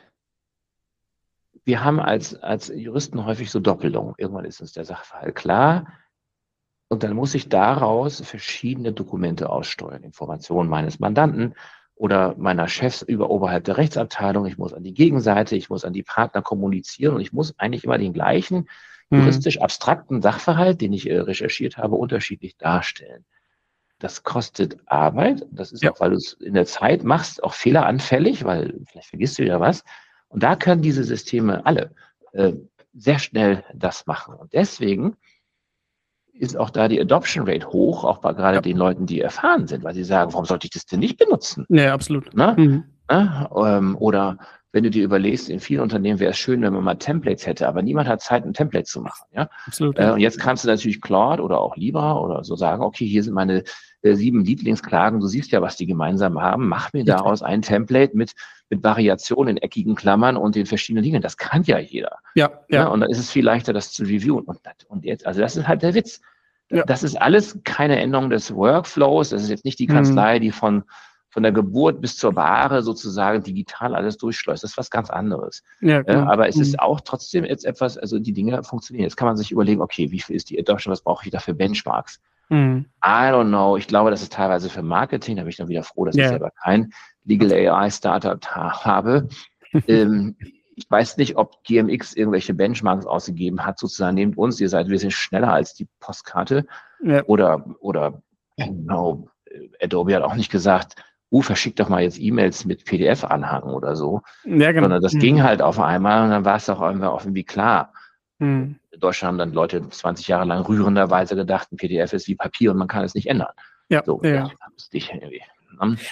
wir haben als, als Juristen häufig so Doppelungen. Irgendwann ist uns der Sachverhalt klar. Und dann muss ich daraus verschiedene Dokumente aussteuern. Informationen meines Mandanten oder meiner Chefs über oberhalb der Rechtsabteilung. Ich muss an die Gegenseite, ich muss an die Partner kommunizieren und ich muss eigentlich immer den gleichen juristisch abstrakten Sachverhalt, den ich äh, recherchiert habe, unterschiedlich darstellen. Das kostet Arbeit. Das ist ja. auch, weil du es in der Zeit machst, auch fehleranfällig, weil vielleicht vergisst du wieder was. Und da können diese Systeme alle äh, sehr schnell das machen. Und deswegen ist auch da die Adoption Rate hoch, auch bei gerade ja. den Leuten, die erfahren sind, weil sie sagen, warum sollte ich das denn nicht benutzen? Ja, absolut. Na? Mhm. Na? Ähm, oder wenn du dir überlegst, in vielen Unternehmen wäre es schön, wenn man mal Templates hätte, aber niemand hat Zeit, ein Template zu machen. Ja? Absolut. Äh, und jetzt kannst du natürlich Claude oder auch Libra oder so sagen, okay, hier sind meine äh, sieben Lieblingsklagen, du siehst ja, was die gemeinsam haben, mach mir daraus ein Template mit, mit Variationen in eckigen Klammern und den verschiedenen Dingen. Das kann ja jeder. Ja, ja. ja und dann ist es viel leichter, das zu reviewen. Und, und jetzt, also das ist halt der Witz. Ja. Das ist alles keine Änderung des Workflows. Das ist jetzt nicht die Kanzlei, die von von der Geburt bis zur Ware sozusagen digital alles durchschleust. Das ist was ganz anderes. Ja, ja, aber es mhm. ist auch trotzdem jetzt etwas, also die Dinge funktionieren. Jetzt kann man sich überlegen, okay, wie viel ist die Adoption, was brauche ich da für Benchmarks? Mhm. I don't know. Ich glaube, das ist teilweise für Marketing. Da bin ich dann wieder froh, dass ja. ich selber kein Legal A I-Startup habe. ähm, ich weiß nicht, ob G M X irgendwelche Benchmarks ausgegeben hat, sozusagen, nehmt uns, ihr seid, wir sind schneller als die Postkarte. Ja. Oder, oder, genau, Adobe hat auch nicht gesagt, uh, verschick doch mal jetzt E-Mails mit P D F-Anhang oder so. Ja, genau. Sondern das mhm. ging halt auf einmal und dann war es auch irgendwie klar. Mhm. In Deutschland haben dann Leute zwanzig Jahre lang rührenderweise gedacht, ein P D F ist wie Papier und man kann es nicht ändern. Ja, so, ja. ja. Dich irgendwie. Aber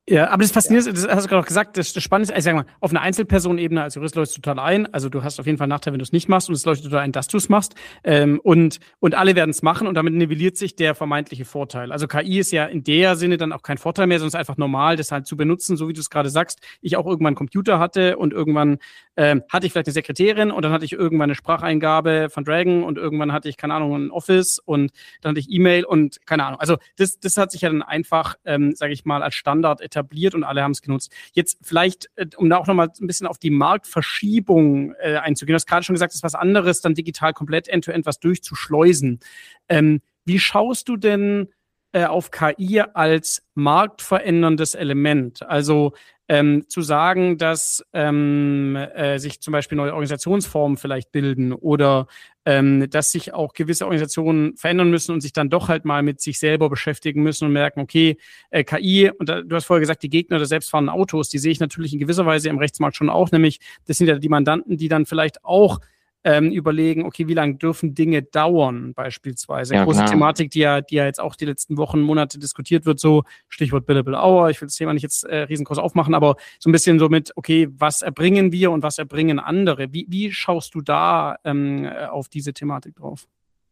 Ja, aber das Faszinierende, ja. Das hast du gerade auch gesagt, das, das Spannende ist, ich sag mal, auf einer Einzelpersonenebene als Jurist leuchtet total ein. Also du hast auf jeden Fall einen Nachteil, wenn du es nicht machst, und es leuchtet total ein, dass du es machst. Ähm, und, und alle werden es machen und damit nivelliert sich der vermeintliche Vorteil. Also K I ist ja in der Sinne dann auch kein Vorteil mehr, sondern es ist einfach normal, das halt zu benutzen, so wie du es gerade sagst. Ich auch irgendwann einen Computer hatte und irgendwann ähm, hatte ich vielleicht eine Sekretärin und dann hatte ich irgendwann eine Spracheingabe von Dragon und irgendwann hatte ich, keine Ahnung, ein Office und dann hatte ich E-Mail und keine Ahnung. Also das, das hat sich ja dann einfach, ähm, sage ich mal, als Standard etabliert. etabliert und alle haben es genutzt. Jetzt vielleicht, äh, um da auch nochmal ein bisschen auf die Marktverschiebung äh, einzugehen. Du hast gerade schon gesagt, es ist was anderes, dann digital komplett end-to-end was durchzuschleusen. Ähm, wie schaust du denn äh, auf K I als marktveränderndes Element? Also ähm, zu sagen, dass ähm, äh, sich zum Beispiel neue Organisationsformen vielleicht bilden oder ähm, dass sich auch gewisse Organisationen verändern müssen und sich dann doch halt mal mit sich selber beschäftigen müssen und merken, okay, äh, K I, und da, du hast vorher gesagt, die Gegner der selbstfahrenden Autos, die sehe ich natürlich in gewisser Weise im Rechtsmarkt schon auch, nämlich das sind ja die Mandanten, die dann vielleicht auch Ähm, überlegen, okay, wie lange dürfen Dinge dauern, beispielsweise. Ja, große klar. Thematik, die ja, die ja jetzt auch die letzten Wochen, Monate diskutiert wird, so Stichwort Billable Hour. Ich will das Thema nicht jetzt äh, riesengroß aufmachen, aber so ein bisschen so mit, okay, was erbringen wir und was erbringen andere? Wie, wie schaust du da ähm, auf diese Thematik drauf?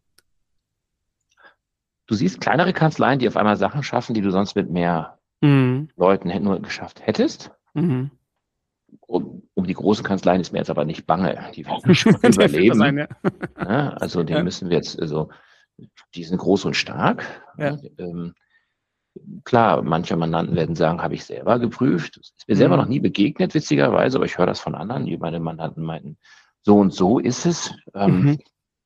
Du siehst kleinere Kanzleien, die auf einmal Sachen schaffen, die du sonst mit mehr mhm. Leuten nur geschafft hättest. Mhm. Um, um die großen Kanzleien ist mir jetzt aber nicht bange. Die werden schon überleben. Sein, ja. Ja, also die ja. müssen wir jetzt, also die sind groß und stark. Ja. Ähm, klar, manche Mandanten werden sagen, habe ich selber geprüft. Das ist mir mhm. selber noch nie begegnet, witzigerweise, aber ich höre das von anderen, die meine Mandanten meinten, so und so ist es. Ähm, mhm.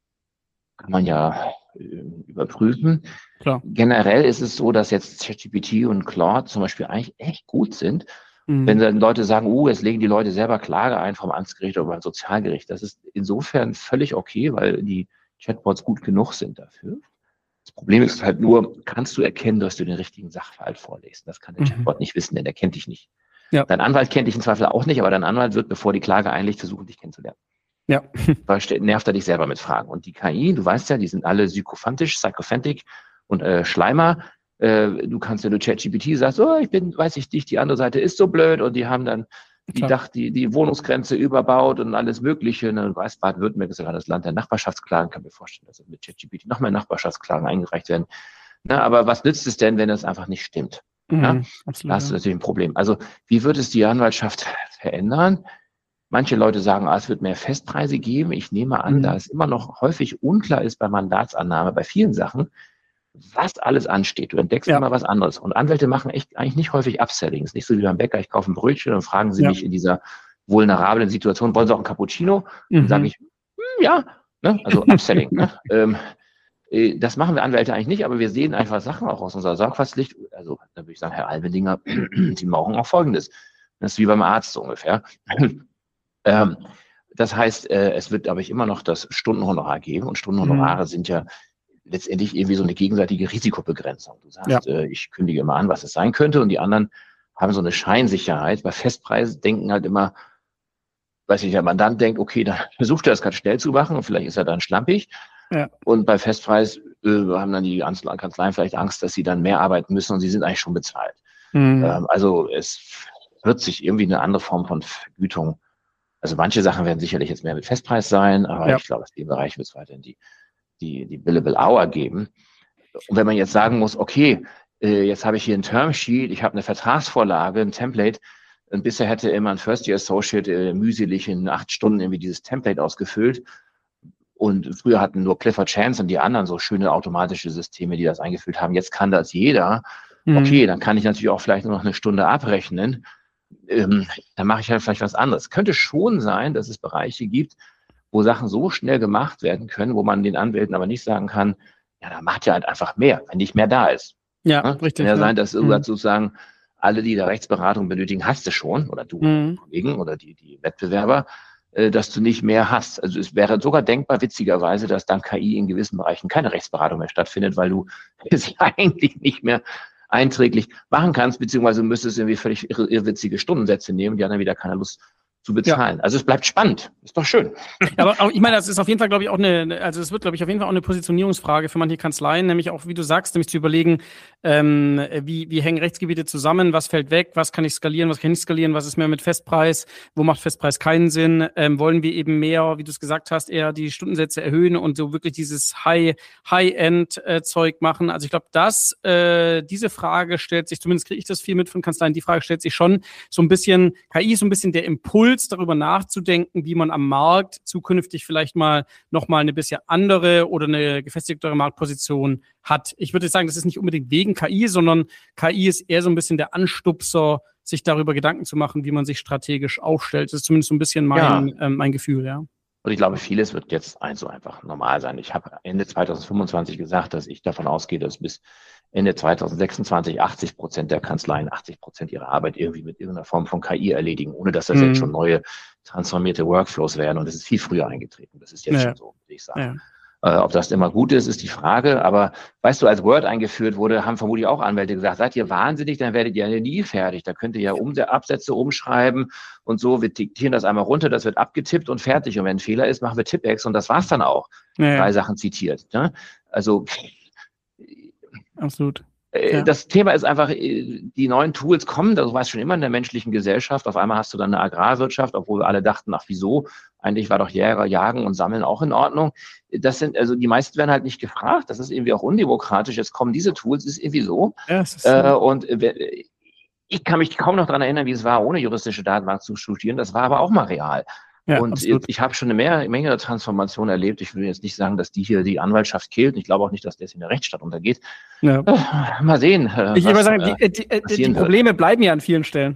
Kann man ja äh, überprüfen. Klar. Generell ist es so, dass jetzt ChatGPT und Claude zum Beispiel eigentlich echt gut sind. Wenn dann Leute sagen, uh, jetzt legen die Leute selber Klage ein vom Amtsgericht oder beim Sozialgericht. Das ist insofern völlig okay, weil die Chatbots gut genug sind dafür. Das Problem ist halt nur, kannst du erkennen, dass du den richtigen Sachverhalt vorlegst? Das kann der mhm. Chatbot nicht wissen, denn der kennt dich nicht. Ja. Dein Anwalt kennt dich im Zweifel auch nicht, aber dein Anwalt wird, bevor die Klage einlegt, versuchen, dich kennenzulernen. Ja. Da nervt er dich selber mit Fragen. Und die K I, du weißt ja, die sind alle sykophantisch, psychophantic und äh, Schleimer. Du kannst, wenn du ChatGPT sagst, oh, ich bin, weiß ich nicht, die andere Seite ist so blöd und die haben dann die, Dach, die, die Wohnungsgrenze überbaut und alles Mögliche. Und du weißt, Baden-Württemberg ist ja das Land der Nachbarschaftsklagen. Ich kann mir vorstellen, dass mit ChatGPT noch mehr Nachbarschaftsklagen eingereicht werden. Na, aber was nützt es denn, wenn das einfach nicht stimmt? Mhm, ja? Absolut, da hast du natürlich ein Problem. Also, wie wird es die Anwaltschaft verändern? Manche Leute sagen, ah, es wird mehr Festpreise geben. Ich nehme an, mhm. da es immer noch häufig unklar ist bei Mandatsannahme, bei vielen Sachen, was alles ansteht. Du entdeckst ja. immer was anderes. Und Anwälte machen echt eigentlich nicht häufig Upselling. Es ist nicht so wie beim Bäcker, ich kaufe ein Brötchen und fragen sie ja. mich in dieser vulnerablen Situation, wollen sie auch ein Cappuccino? Mhm. Dann sage ich, hm, ja, ne? Also Upselling. ne? ähm, das machen wir Anwälte eigentlich nicht, aber wir sehen einfach Sachen auch aus unserer Sorgfaltspflicht. Also da würde ich sagen, Herr Albendinger, Sie brauchen auch Folgendes. Das ist wie beim Arzt so ungefähr. ähm, das heißt, äh, es wird, glaube ich, immer noch das Stundenhonorar geben. Und Stundenhonorare mhm. sind ja letztendlich irgendwie so eine gegenseitige Risikobegrenzung. Du sagst, ja. äh, ich kündige immer an, was es sein könnte, und die anderen haben so eine Scheinsicherheit. Bei Festpreisen denken halt immer, weiß ich, der Mandant denkt, okay, dann versucht er das ganz schnell zu machen und vielleicht ist er dann schlampig. Ja. Und bei Festpreis äh, haben dann die Kanzleien vielleicht Angst, dass sie dann mehr arbeiten müssen und sie sind eigentlich schon bezahlt. Mhm. Ähm, also es wird sich irgendwie eine andere Form von Vergütung, also manche Sachen werden sicherlich jetzt mehr mit Festpreis sein, aber ja. ich glaube, in dem Bereich wird es weiterhin die die, die Billable Hour geben. Und wenn man jetzt sagen muss, okay, äh, jetzt habe ich hier ein Termsheet, ich habe eine Vertragsvorlage, ein Template, und bisher hätte immer ein First Year Associate äh, mühselig in acht Stunden irgendwie dieses Template ausgefüllt. Und früher hatten nur Clifford Chance und die anderen so schöne automatische Systeme, die das eingefüllt haben. Jetzt kann das jeder. Mhm. Okay, dann kann ich natürlich auch vielleicht nur noch eine Stunde abrechnen. Ähm, dann mache ich halt vielleicht was anderes. Könnte schon sein, dass es Bereiche gibt, wo Sachen so schnell gemacht werden können, wo man den Anwälten aber nicht sagen kann, ja, da macht ja halt einfach mehr, wenn nicht mehr da ist. Ja, ja? richtig. Kann ja, ja sein, dass mhm. sozusagen alle, die da Rechtsberatung benötigen, hast du schon, oder du, mhm. Kollegen oder die, die Wettbewerber, äh, dass du nicht mehr hast. Also es wäre sogar denkbar, witzigerweise, dass dank K I in gewissen Bereichen keine Rechtsberatung mehr stattfindet, weil du es eigentlich nicht mehr einträglich machen kannst, beziehungsweise müsstest irgendwie völlig irr irrwitzige Stundensätze nehmen, die haben dann wieder keine Lust, zu bezahlen. Ja. Also es bleibt spannend. Ist doch schön. Aber auch, ich meine, das ist auf jeden Fall, glaube ich, auch eine, also es wird, glaube ich, auf jeden Fall auch eine Positionierungsfrage für manche Kanzleien, nämlich auch, wie du sagst, nämlich zu überlegen, ähm, wie, wie hängen Rechtsgebiete zusammen, was fällt weg, was kann ich skalieren, was kann ich nicht skalieren, was ist mehr mit Festpreis, wo macht Festpreis keinen Sinn, ähm, wollen wir eben mehr, wie du es gesagt hast, eher die Stundensätze erhöhen und so wirklich dieses High, High-End-Zeug äh, machen. Also ich glaube, dass äh, diese Frage stellt sich, zumindest kriege ich das viel mit von Kanzleien, die Frage stellt sich schon so ein bisschen, K I ist so ein bisschen der Impuls, darüber nachzudenken, wie man am Markt zukünftig vielleicht mal nochmal eine bisschen andere oder eine gefestigtere Marktposition hat. Ich würde sagen, das ist nicht unbedingt wegen K I, sondern K I ist eher so ein bisschen der Anstupser, sich darüber Gedanken zu machen, wie man sich strategisch aufstellt. Das ist zumindest so ein bisschen mein, ja. ähm, mein Gefühl, ja. Und ich glaube, vieles wird jetzt also einfach normal sein. Ich habe Ende zweitausendfünfundzwanzig gesagt, dass ich davon ausgehe, dass bis Ende zweitausendsechsundzwanzig achtzig Prozent der Kanzleien achtzig Prozent ihrer Arbeit irgendwie mit irgendeiner Form von K I erledigen, ohne dass das mhm. jetzt schon neue transformierte Workflows werden. Und das ist viel früher eingetreten. Das ist jetzt ja. schon so, würde ich sagen. Ja. Äh, ob das immer gut ist, ist die Frage. Aber weißt du, als Word eingeführt wurde, haben vermutlich auch Anwälte gesagt, seid ihr wahnsinnig, dann werdet ihr ja nie fertig. Da könnt ihr ja um Absätze umschreiben und so. Wir diktieren das einmal runter, das wird abgetippt und fertig. Und wenn ein Fehler ist, machen wir Tippex und das war's dann auch. Ja. Drei Sachen zitiert. Ne? Also absolut. Ja. Das Thema ist einfach, die neuen Tools kommen, das war es schon immer in der menschlichen Gesellschaft. Auf einmal hast du dann eine Agrarwirtschaft, obwohl wir alle dachten, ach wieso? Eigentlich war doch Jäger, Jagen und Sammeln auch in Ordnung. Das sind, also die meisten werden halt nicht gefragt. Das ist irgendwie auch undemokratisch. Jetzt kommen diese Tools, ist irgendwie so. Ja, ist so. Äh, und ich kann mich kaum noch daran erinnern, wie es war, ohne juristische Datenbank zu studieren. Das war aber auch mal real. Ja, und absolut. Ich habe schon eine mehr, Menge der Transformation erlebt. Ich will jetzt nicht sagen, dass die hier die Anwaltschaft killt. Ich glaube auch nicht, dass das in der Rechtsstaat untergeht. Ja. Äh, mal sehen. Äh, ich würde sagen, die, die, die, die Probleme wird. bleiben ja an vielen Stellen.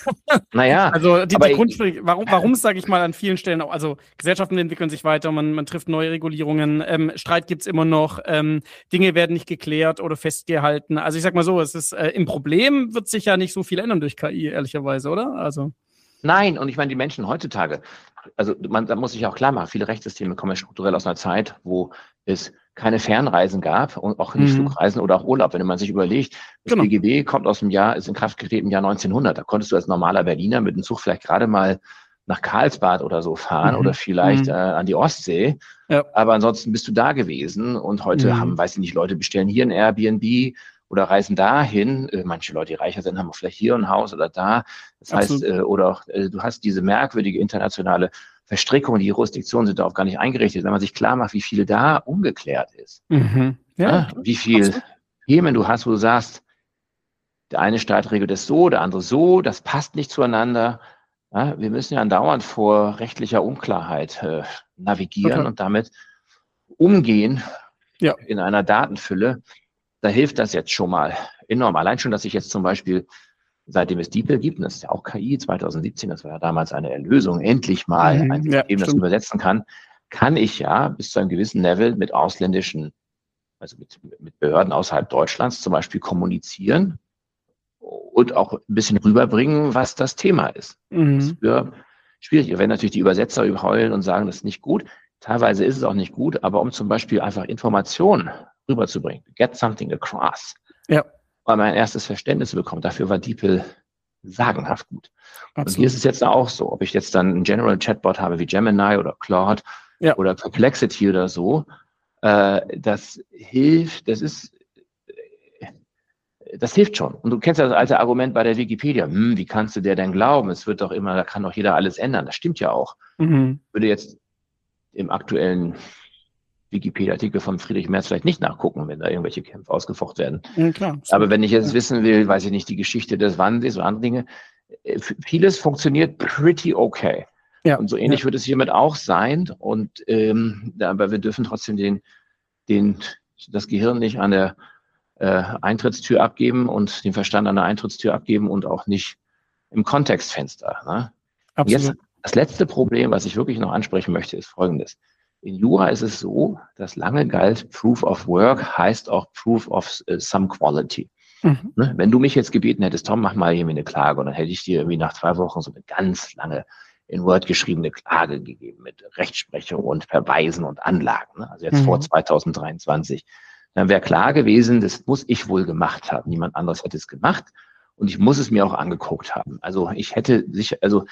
Naja. Also die, die Grundfrage, warum, warum sage ich mal an vielen Stellen auch, also Gesellschaften entwickeln sich weiter, man, man trifft neue Regulierungen, ähm, Streit gibt's immer noch, ähm, Dinge werden nicht geklärt oder festgehalten. Also ich sag mal so, es ist äh, im Problem wird sich ja nicht so viel ändern durch K I, ehrlicherweise, oder? Also Nein, und ich meine, die Menschen heutzutage, also man, da muss ich auch klar machen, viele Rechtssysteme kommen ja strukturell aus einer Zeit, wo es keine Fernreisen gab und auch nicht mhm. Flugreisen oder auch Urlaub. Wenn man sich überlegt, das genau. B G B kommt aus dem Jahr, ist in Kraft getreten im Jahr neunzehnhundert. Da konntest du als normaler Berliner mit dem Zug vielleicht gerade mal nach Karlsbad oder so fahren mhm. oder vielleicht mhm. äh, an die Ostsee. Ja. Aber ansonsten bist du da gewesen und heute mhm. haben, weiß ich nicht, Leute bestellen hier ein Airbnb oder reisen dahin. Äh, manche Leute, die reicher sind, haben vielleicht hier ein Haus oder da. Das Absolut. heißt, äh, oder auch, äh, du hast diese merkwürdige internationale Verstrickung, die Jurisdiktionen sind darauf gar nicht eingerichtet. Wenn man sich klar macht, wie viel da ungeklärt ist, mhm. ja, ja, wie viel Themen du hast, wo du sagst, der eine Staat regelt es so, der andere so, das passt nicht zueinander. Ja, wir müssen ja andauernd vor rechtlicher Unklarheit äh, navigieren okay. und damit umgehen ja. in einer Datenfülle. Da hilft das jetzt schon mal enorm. Allein schon, dass ich jetzt zum Beispiel, seitdem es DeepL gibt, und das ist ja auch K I, zweitausendsiebzehn, das war ja damals eine Erlösung, endlich mal mhm, ein System, ja, das übersetzen kann, kann ich ja bis zu einem gewissen Level mit ausländischen, also mit, mit Behörden außerhalb Deutschlands zum Beispiel kommunizieren und auch ein bisschen rüberbringen, was das Thema ist. Mhm. Das ist für schwierig. Wenn natürlich die Übersetzer heulen und sagen, das ist nicht gut, teilweise ist es auch nicht gut, aber um zum Beispiel einfach Informationen rüberzubringen, get something across, ja. weil mein erstes Verständnis bekommt. Dafür war DeepL sagenhaft gut. Absolut. Und hier ist es jetzt auch so, ob ich jetzt dann einen General Chatbot habe wie Gemini oder Claude ja. oder Perplexity oder so, äh, das hilft, das ist, das hilft schon. Und du kennst ja das alte Argument bei der Wikipedia, hm, wie kannst du der denn glauben? Es wird doch immer, da kann doch jeder alles ändern. Das stimmt ja auch. Mhm. Würde jetzt im aktuellen Wikipedia-Artikel von Friedrich Merz vielleicht nicht nachgucken, wenn da irgendwelche Kämpfe ausgefochten werden. Ja, klar. Aber wenn ich jetzt ja. wissen will, weiß ich nicht, die Geschichte des Wannsee oder andere Dinge, vieles funktioniert pretty okay. Ja. Und so ähnlich ja. wird es hiermit auch sein. Und ähm, aber wir dürfen trotzdem den, den, das Gehirn nicht an der äh, Eintrittstür abgeben und den Verstand an der Eintrittstür abgeben und auch nicht im Kontextfenster. Ne? Absolut. Jetzt das letzte Problem, was ich wirklich noch ansprechen möchte, ist Folgendes. In Jura ist es so, dass lange galt, Proof of Work heißt auch Proof of uh, some quality. Mhm. Ne? Wenn du mich jetzt gebeten hättest, Tom, mach mal irgendwie eine Klage, und dann hätte ich dir irgendwie nach zwei Wochen so eine ganz lange in Word geschriebene Klage gegeben mit Rechtsprechung und Verweisen und Anlagen. Ne? Also jetzt mhm. vor zweitausenddreiundzwanzig. Dann wäre klar gewesen, das muss ich wohl gemacht haben. Niemand anderes hätte es gemacht und ich muss es mir auch angeguckt haben. Also ich hätte sicher, also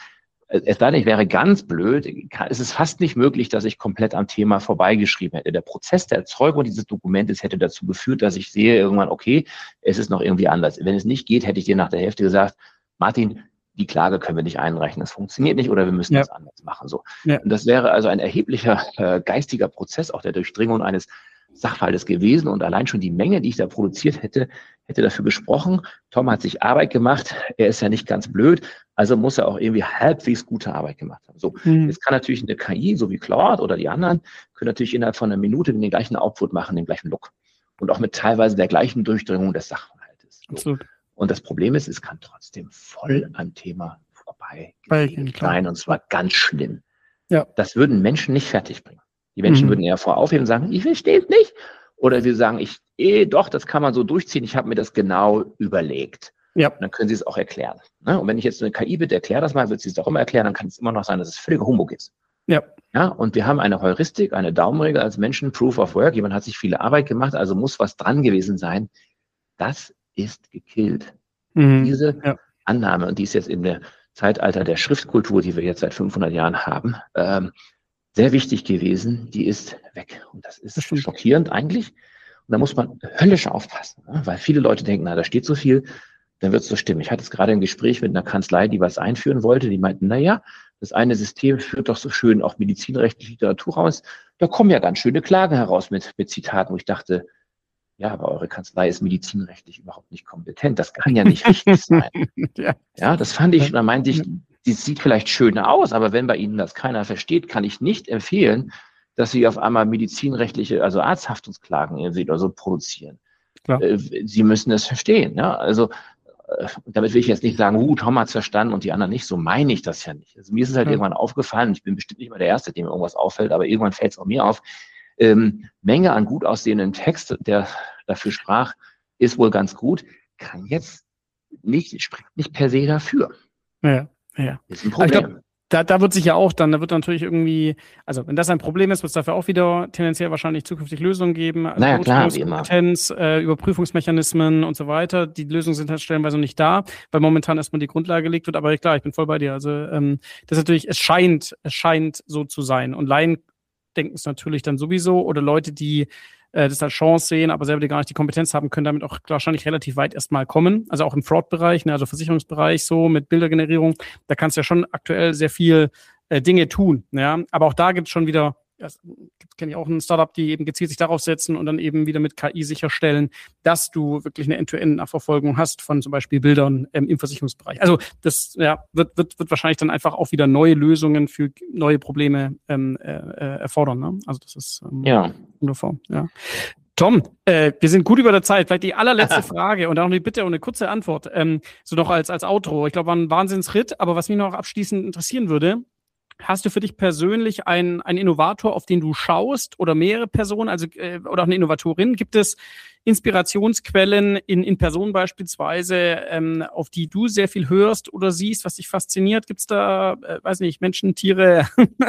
es sei denn, ich wäre ganz blöd, es ist fast nicht möglich, dass ich komplett am Thema vorbeigeschrieben hätte. Der Prozess der Erzeugung dieses Dokumentes hätte dazu geführt, dass ich sehe irgendwann, okay, es ist noch irgendwie anders. Wenn es nicht geht, hätte ich dir nach der Hälfte gesagt, Martin, die Klage können wir nicht einreichen, das funktioniert nicht oder wir müssen ja. das anders machen. So. Ja. Und das wäre also ein erheblicher äh, geistiger Prozess, auch der Durchdringung eines Sachverhaltes gewesen und allein schon die Menge, die ich da produziert hätte, hätte dafür gesprochen. Tom hat sich Arbeit gemacht, er ist ja nicht ganz blöd, also muss er auch irgendwie halbwegs gute Arbeit gemacht haben. So, mhm. Jetzt kann natürlich eine K I, so wie Claude oder die anderen, können natürlich innerhalb von einer Minute den gleichen Output machen, den gleichen Look und auch mit teilweise der gleichen Durchdringung des Sachverhaltes. So. Absolut. Und das Problem ist, es kann trotzdem voll am Thema vorbei sein und zwar ganz schlimm. Ja. Das würden Menschen nicht fertigbringen. Die Menschen mhm. würden eher voraufheben und sagen, ich verstehe es nicht. Oder wir sagen, ich, eh, doch, das kann man so durchziehen, ich habe mir das genau überlegt. Ja. Und dann können sie es auch erklären. Ne? Und wenn ich jetzt eine K I bitte, erklär das mal, wird sie es auch immer erklären, dann kann es immer noch sein, dass es völliger Humbug ist. Ja. Ja. Und wir haben eine Heuristik, eine Daumenregel als Menschen, Proof of Work, jemand hat sich viele Arbeit gemacht, also muss was dran gewesen sein. Das ist gekillt. Mhm. Diese ja. Annahme, und die ist jetzt in der Zeitalter der Schriftkultur, die wir jetzt seit fünfhundert Jahren haben, ähm, sehr wichtig gewesen, die ist weg. Und das ist das schockierend eigentlich. Und da muss man höllisch aufpassen, ne? Weil viele Leute denken, na, da steht so viel, dann wird es so stimmen. Ich hatte es gerade ein Gespräch mit einer Kanzlei, die was einführen wollte. Die meinten, na ja, das eine System führt doch so schön auch medizinrechtliche Literatur raus. Da kommen ja ganz schöne Klagen heraus mit, mit Zitaten, wo ich dachte, ja, aber eure Kanzlei ist medizinrechtlich überhaupt nicht kompetent. Das kann ja nicht richtig sein. ja. ja, das fand ich, da meinte ich, die sieht vielleicht schöner aus, aber wenn bei Ihnen das keiner versteht, kann ich nicht empfehlen, dass Sie auf einmal medizinrechtliche, also Arzthaftungsklagen irgendwie oder so produzieren. Klar. Sie müssen es verstehen. Ja? Also damit will ich jetzt nicht sagen, uh, Tom hat's verstanden und die anderen nicht. So meine ich das ja nicht. Also mir ist es halt ja. irgendwann aufgefallen, ich bin bestimmt nicht mal der Erste, dem irgendwas auffällt, aber irgendwann fällt es auch mir auf. Ähm, Menge an gut aussehenden Text, der dafür sprach, ist wohl ganz gut, kann jetzt nicht, spricht nicht per se dafür. Ja. Ja. Ist ein Problem. Glaub, da, da wird sich ja auch dann, da wird natürlich irgendwie, also wenn das ein Problem ist, wird es dafür auch wieder tendenziell wahrscheinlich zukünftig Lösungen geben. Also naja, klar, wie Kompetenz, äh, Überprüfungsmechanismen und so weiter. Die Lösungen sind halt stellenweise nicht da, weil momentan erstmal die Grundlage gelegt wird. Aber klar, ich bin voll bei dir. Also ähm, das ist natürlich, es scheint, es scheint so zu sein. Und Laien denken es natürlich dann sowieso oder Leute, die das als Chance sehen, aber selber die gar nicht die Kompetenz haben, können damit auch wahrscheinlich relativ weit erstmal kommen. Also auch im Fraud-Bereich, ne, also Versicherungsbereich so mit Bildergenerierung, da kannst du ja schon aktuell sehr viel äh, Dinge tun. Ja, aber auch da gibt es schon wieder, das kenne ich auch ein Startup, die eben gezielt sich darauf setzen und dann eben wieder mit K I sicherstellen, dass du wirklich eine End-to-End-Nachverfolgung hast von zum Beispiel Bildern ähm, im Versicherungsbereich. Also das ja, wird, wird, wird wahrscheinlich dann einfach auch wieder neue Lösungen für neue Probleme ähm, äh, erfordern. Ne? Also das ist ähm, ja. wundervoll. Ja. Tom, äh, wir sind gut über der Zeit. Vielleicht die allerletzte Frage und dann noch eine Bitte und eine kurze Antwort. Ähm, so noch als, als Outro. Ich glaube, war ein Wahnsinnsritt, aber was mich noch abschließend interessieren würde, hast du für dich persönlich einen, einen Innovator, auf den du schaust oder mehrere Personen, also äh, oder auch eine Innovatorin? Gibt es Inspirationsquellen in, in Personen beispielsweise, ähm, auf die du sehr viel hörst oder siehst, was dich fasziniert? Gibt es da, äh, weiß nicht, Menschen, Tiere,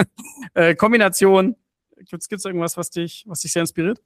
äh, Kombination? Gibt es irgendwas, was dich, was dich sehr inspiriert?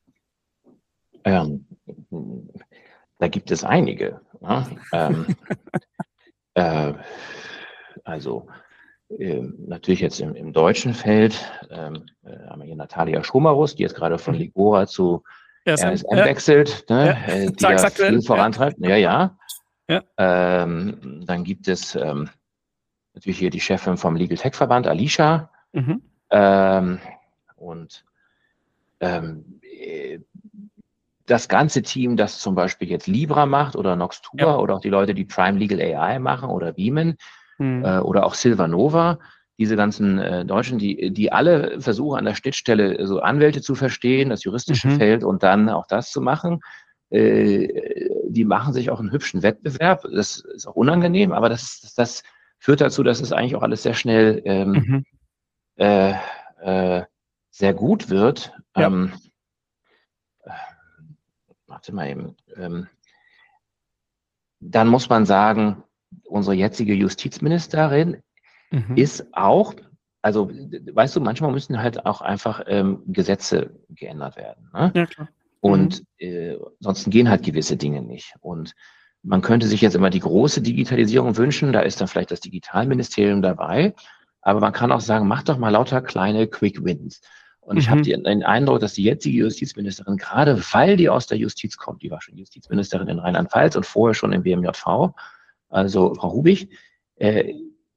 Ähm, da gibt es einige. Ne? ähm, äh, also Ähm, natürlich jetzt im, im deutschen Feld ähm, äh, haben wir hier Natalia Schumarus, die jetzt gerade von Ligora zu R S M ja. wechselt, ne? Ja. äh, die da viel vorantreibt. Ja, ja. ja. Ähm, dann gibt es ähm, natürlich hier die Chefin vom Legal Tech Verband, Alicia. Mhm. Ähm, und ähm, das ganze Team, das zum Beispiel jetzt Libra macht oder Noxtura ja. oder auch die Leute, die Prime Legal A I machen oder Beeman, Hm. oder auch Silvanova, diese ganzen äh, Deutschen, die, die alle versuchen an der Schnittstelle so Anwälte zu verstehen, das juristische mhm. Feld und dann auch das zu machen. Äh, die machen sich auch einen hübschen Wettbewerb. Das ist auch unangenehm, aber das, das, das führt dazu, dass es eigentlich auch alles sehr schnell ähm, mhm. äh, äh, sehr gut wird. Ja. Ähm, äh, warte mal eben. Ähm, dann muss man sagen, unsere jetzige Justizministerin mhm. ist auch, also weißt du, manchmal müssen halt auch einfach ähm, Gesetze geändert werden. Ne? Ja, klar. Und mhm. äh, sonst gehen halt gewisse Dinge nicht. Und Man könnte sich jetzt immer die große Digitalisierung wünschen, da ist dann vielleicht das Digitalministerium dabei, aber man kann auch sagen, mach doch mal lauter kleine Quick Wins. Und mhm. ich habe den Eindruck, dass die jetzige Justizministerin, gerade weil die aus der Justiz kommt, die war schon Justizministerin in Rheinland-Pfalz und vorher schon im B M J V, also Frau Rubig, äh,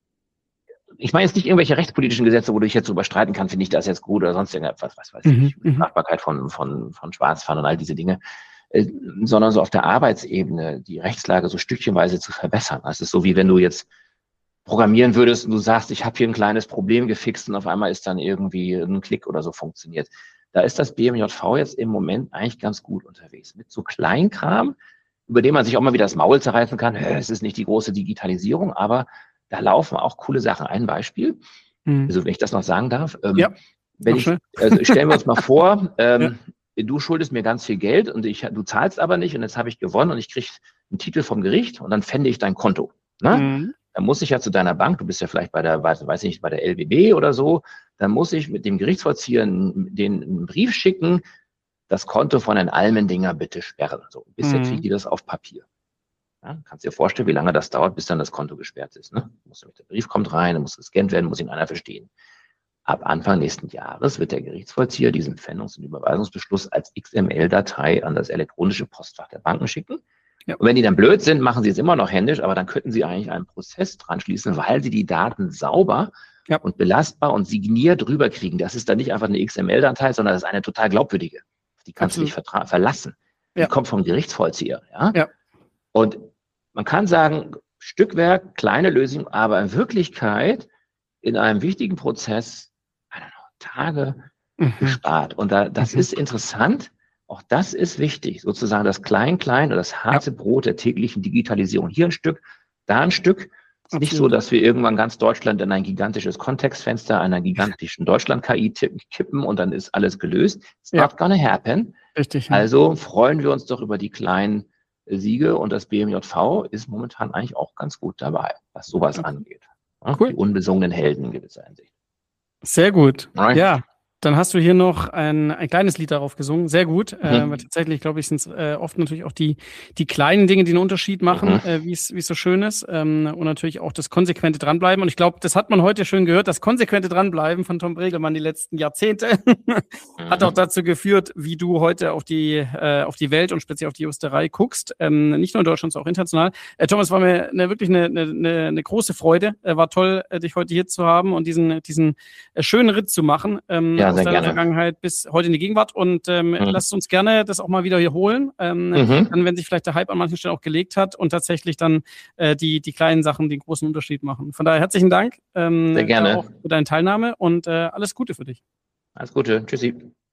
ich meine jetzt nicht irgendwelche rechtspolitischen Gesetze, wo du dich jetzt drüber streiten kann, finde ich das jetzt gut oder sonst irgendwas, was weiß ich, mhm. Strafbarkeit von, von, von Schwarzfahren und all diese Dinge, äh, sondern so auf der Arbeitsebene die Rechtslage so stückchenweise zu verbessern. Das ist so, wie wenn du jetzt programmieren würdest und du sagst, ich habe hier ein kleines Problem gefixt und auf einmal ist dann irgendwie ein Klick oder so funktioniert. Da ist das B M J V jetzt im Moment eigentlich ganz gut unterwegs. Mit so Kleinkram, über den man sich auch mal wieder das Maul zerreißen kann. Es ist nicht die große Digitalisierung, aber da laufen auch coole Sachen. Ein Beispiel, mhm. also wenn ich das noch sagen darf. Ähm, ja, wenn ich, also stellen wir uns mal vor, ähm, ja. du schuldest mir ganz viel Geld und ich, du zahlst aber nicht und jetzt habe ich gewonnen und ich kriege einen Titel vom Gericht und dann fände ich dein Konto. Ne? Mhm. Dann muss ich ja zu deiner Bank, du bist ja vielleicht bei der, weiß ich nicht, bei der L B B oder so, dann muss ich mit dem Gerichtsvollzieher den einen Brief schicken, das Konto von Herrn Almendinger bitte sperren. So, bisher mhm. kriegt die das auf Papier. Ja, kannst dir vorstellen, wie lange das dauert, bis dann das Konto gesperrt ist. Ne? Der Brief kommt rein, dann muss gescannt werden, muss ihn einer verstehen. Ab Anfang nächsten Jahres wird der Gerichtsvollzieher diesen Pfändungs- und Überweisungsbeschluss als X M L-Datei an das elektronische Postfach der Banken schicken. Ja. Und wenn die dann blöd sind, machen sie es immer noch händisch, aber dann könnten sie eigentlich einen Prozess dran schließen, weil sie die Daten sauber ja. und belastbar und signiert rüberkriegen. Das ist dann nicht einfach eine X M L-Datei, sondern das ist eine total glaubwürdige. Die kannst Absolut. du nicht vertra- verlassen. Die ja. kommt vom Gerichtsvollzieher. Ja? Ja. Und man kann sagen, Stückwerk, kleine Lösung, aber in Wirklichkeit in einem wichtigen Prozess I don't know, Tage mhm. gespart. Und da, das mhm. ist interessant. Auch das ist wichtig, sozusagen das Klein-Klein oder das harte ja. Brot der täglichen Digitalisierung. Hier ein Stück, da ein Stück. Es ist nicht so, dass wir irgendwann ganz Deutschland in ein gigantisches Kontextfenster einer gigantischen Deutschland-K I kippen und dann ist alles gelöst. It's ja. not gonna happen. Richtig. Also freuen wir uns doch über die kleinen Siege und das B M J V ist momentan eigentlich auch ganz gut dabei, was sowas okay. angeht. Ja, cool. Die unbesungenen Helden in gewisser Hinsicht. Sehr gut. Right. Ja. Dann hast du hier noch ein, ein kleines Lied darauf gesungen. Sehr gut. Mhm. Äh, weil tatsächlich, glaube ich, sind es äh, oft natürlich auch die, die kleinen Dinge, die einen Unterschied machen, mhm. äh, wie es so schön ist. Ähm, und natürlich auch das konsequente Dranbleiben. Und ich glaube, das hat man heute schön gehört. Das konsequente Dranbleiben von Tom Bregelmann die letzten Jahrzehnte mhm. hat auch dazu geführt, wie du heute auf die, äh, auf die Welt und speziell auf die Justerei guckst. Ähm, nicht nur in Deutschland, sondern auch international. Äh, Thomas, war mir eine, wirklich eine, eine, eine große Freude. Äh, war toll, äh, dich heute hier zu haben und diesen, diesen äh, schönen Ritt zu machen. Ähm, ja, aus deiner gerne. Vergangenheit bis heute in die Gegenwart und ähm, mhm. lasst uns gerne das auch mal wieder hier holen, ähm, mhm. dann, wenn sich vielleicht der Hype an manchen Stellen auch gelegt hat und tatsächlich dann äh, die, die kleinen Sachen den großen Unterschied machen. Von daher herzlichen Dank ähm, Sehr gerne. auch für deine Teilnahme und äh, alles Gute für dich. Alles Gute. Tschüssi.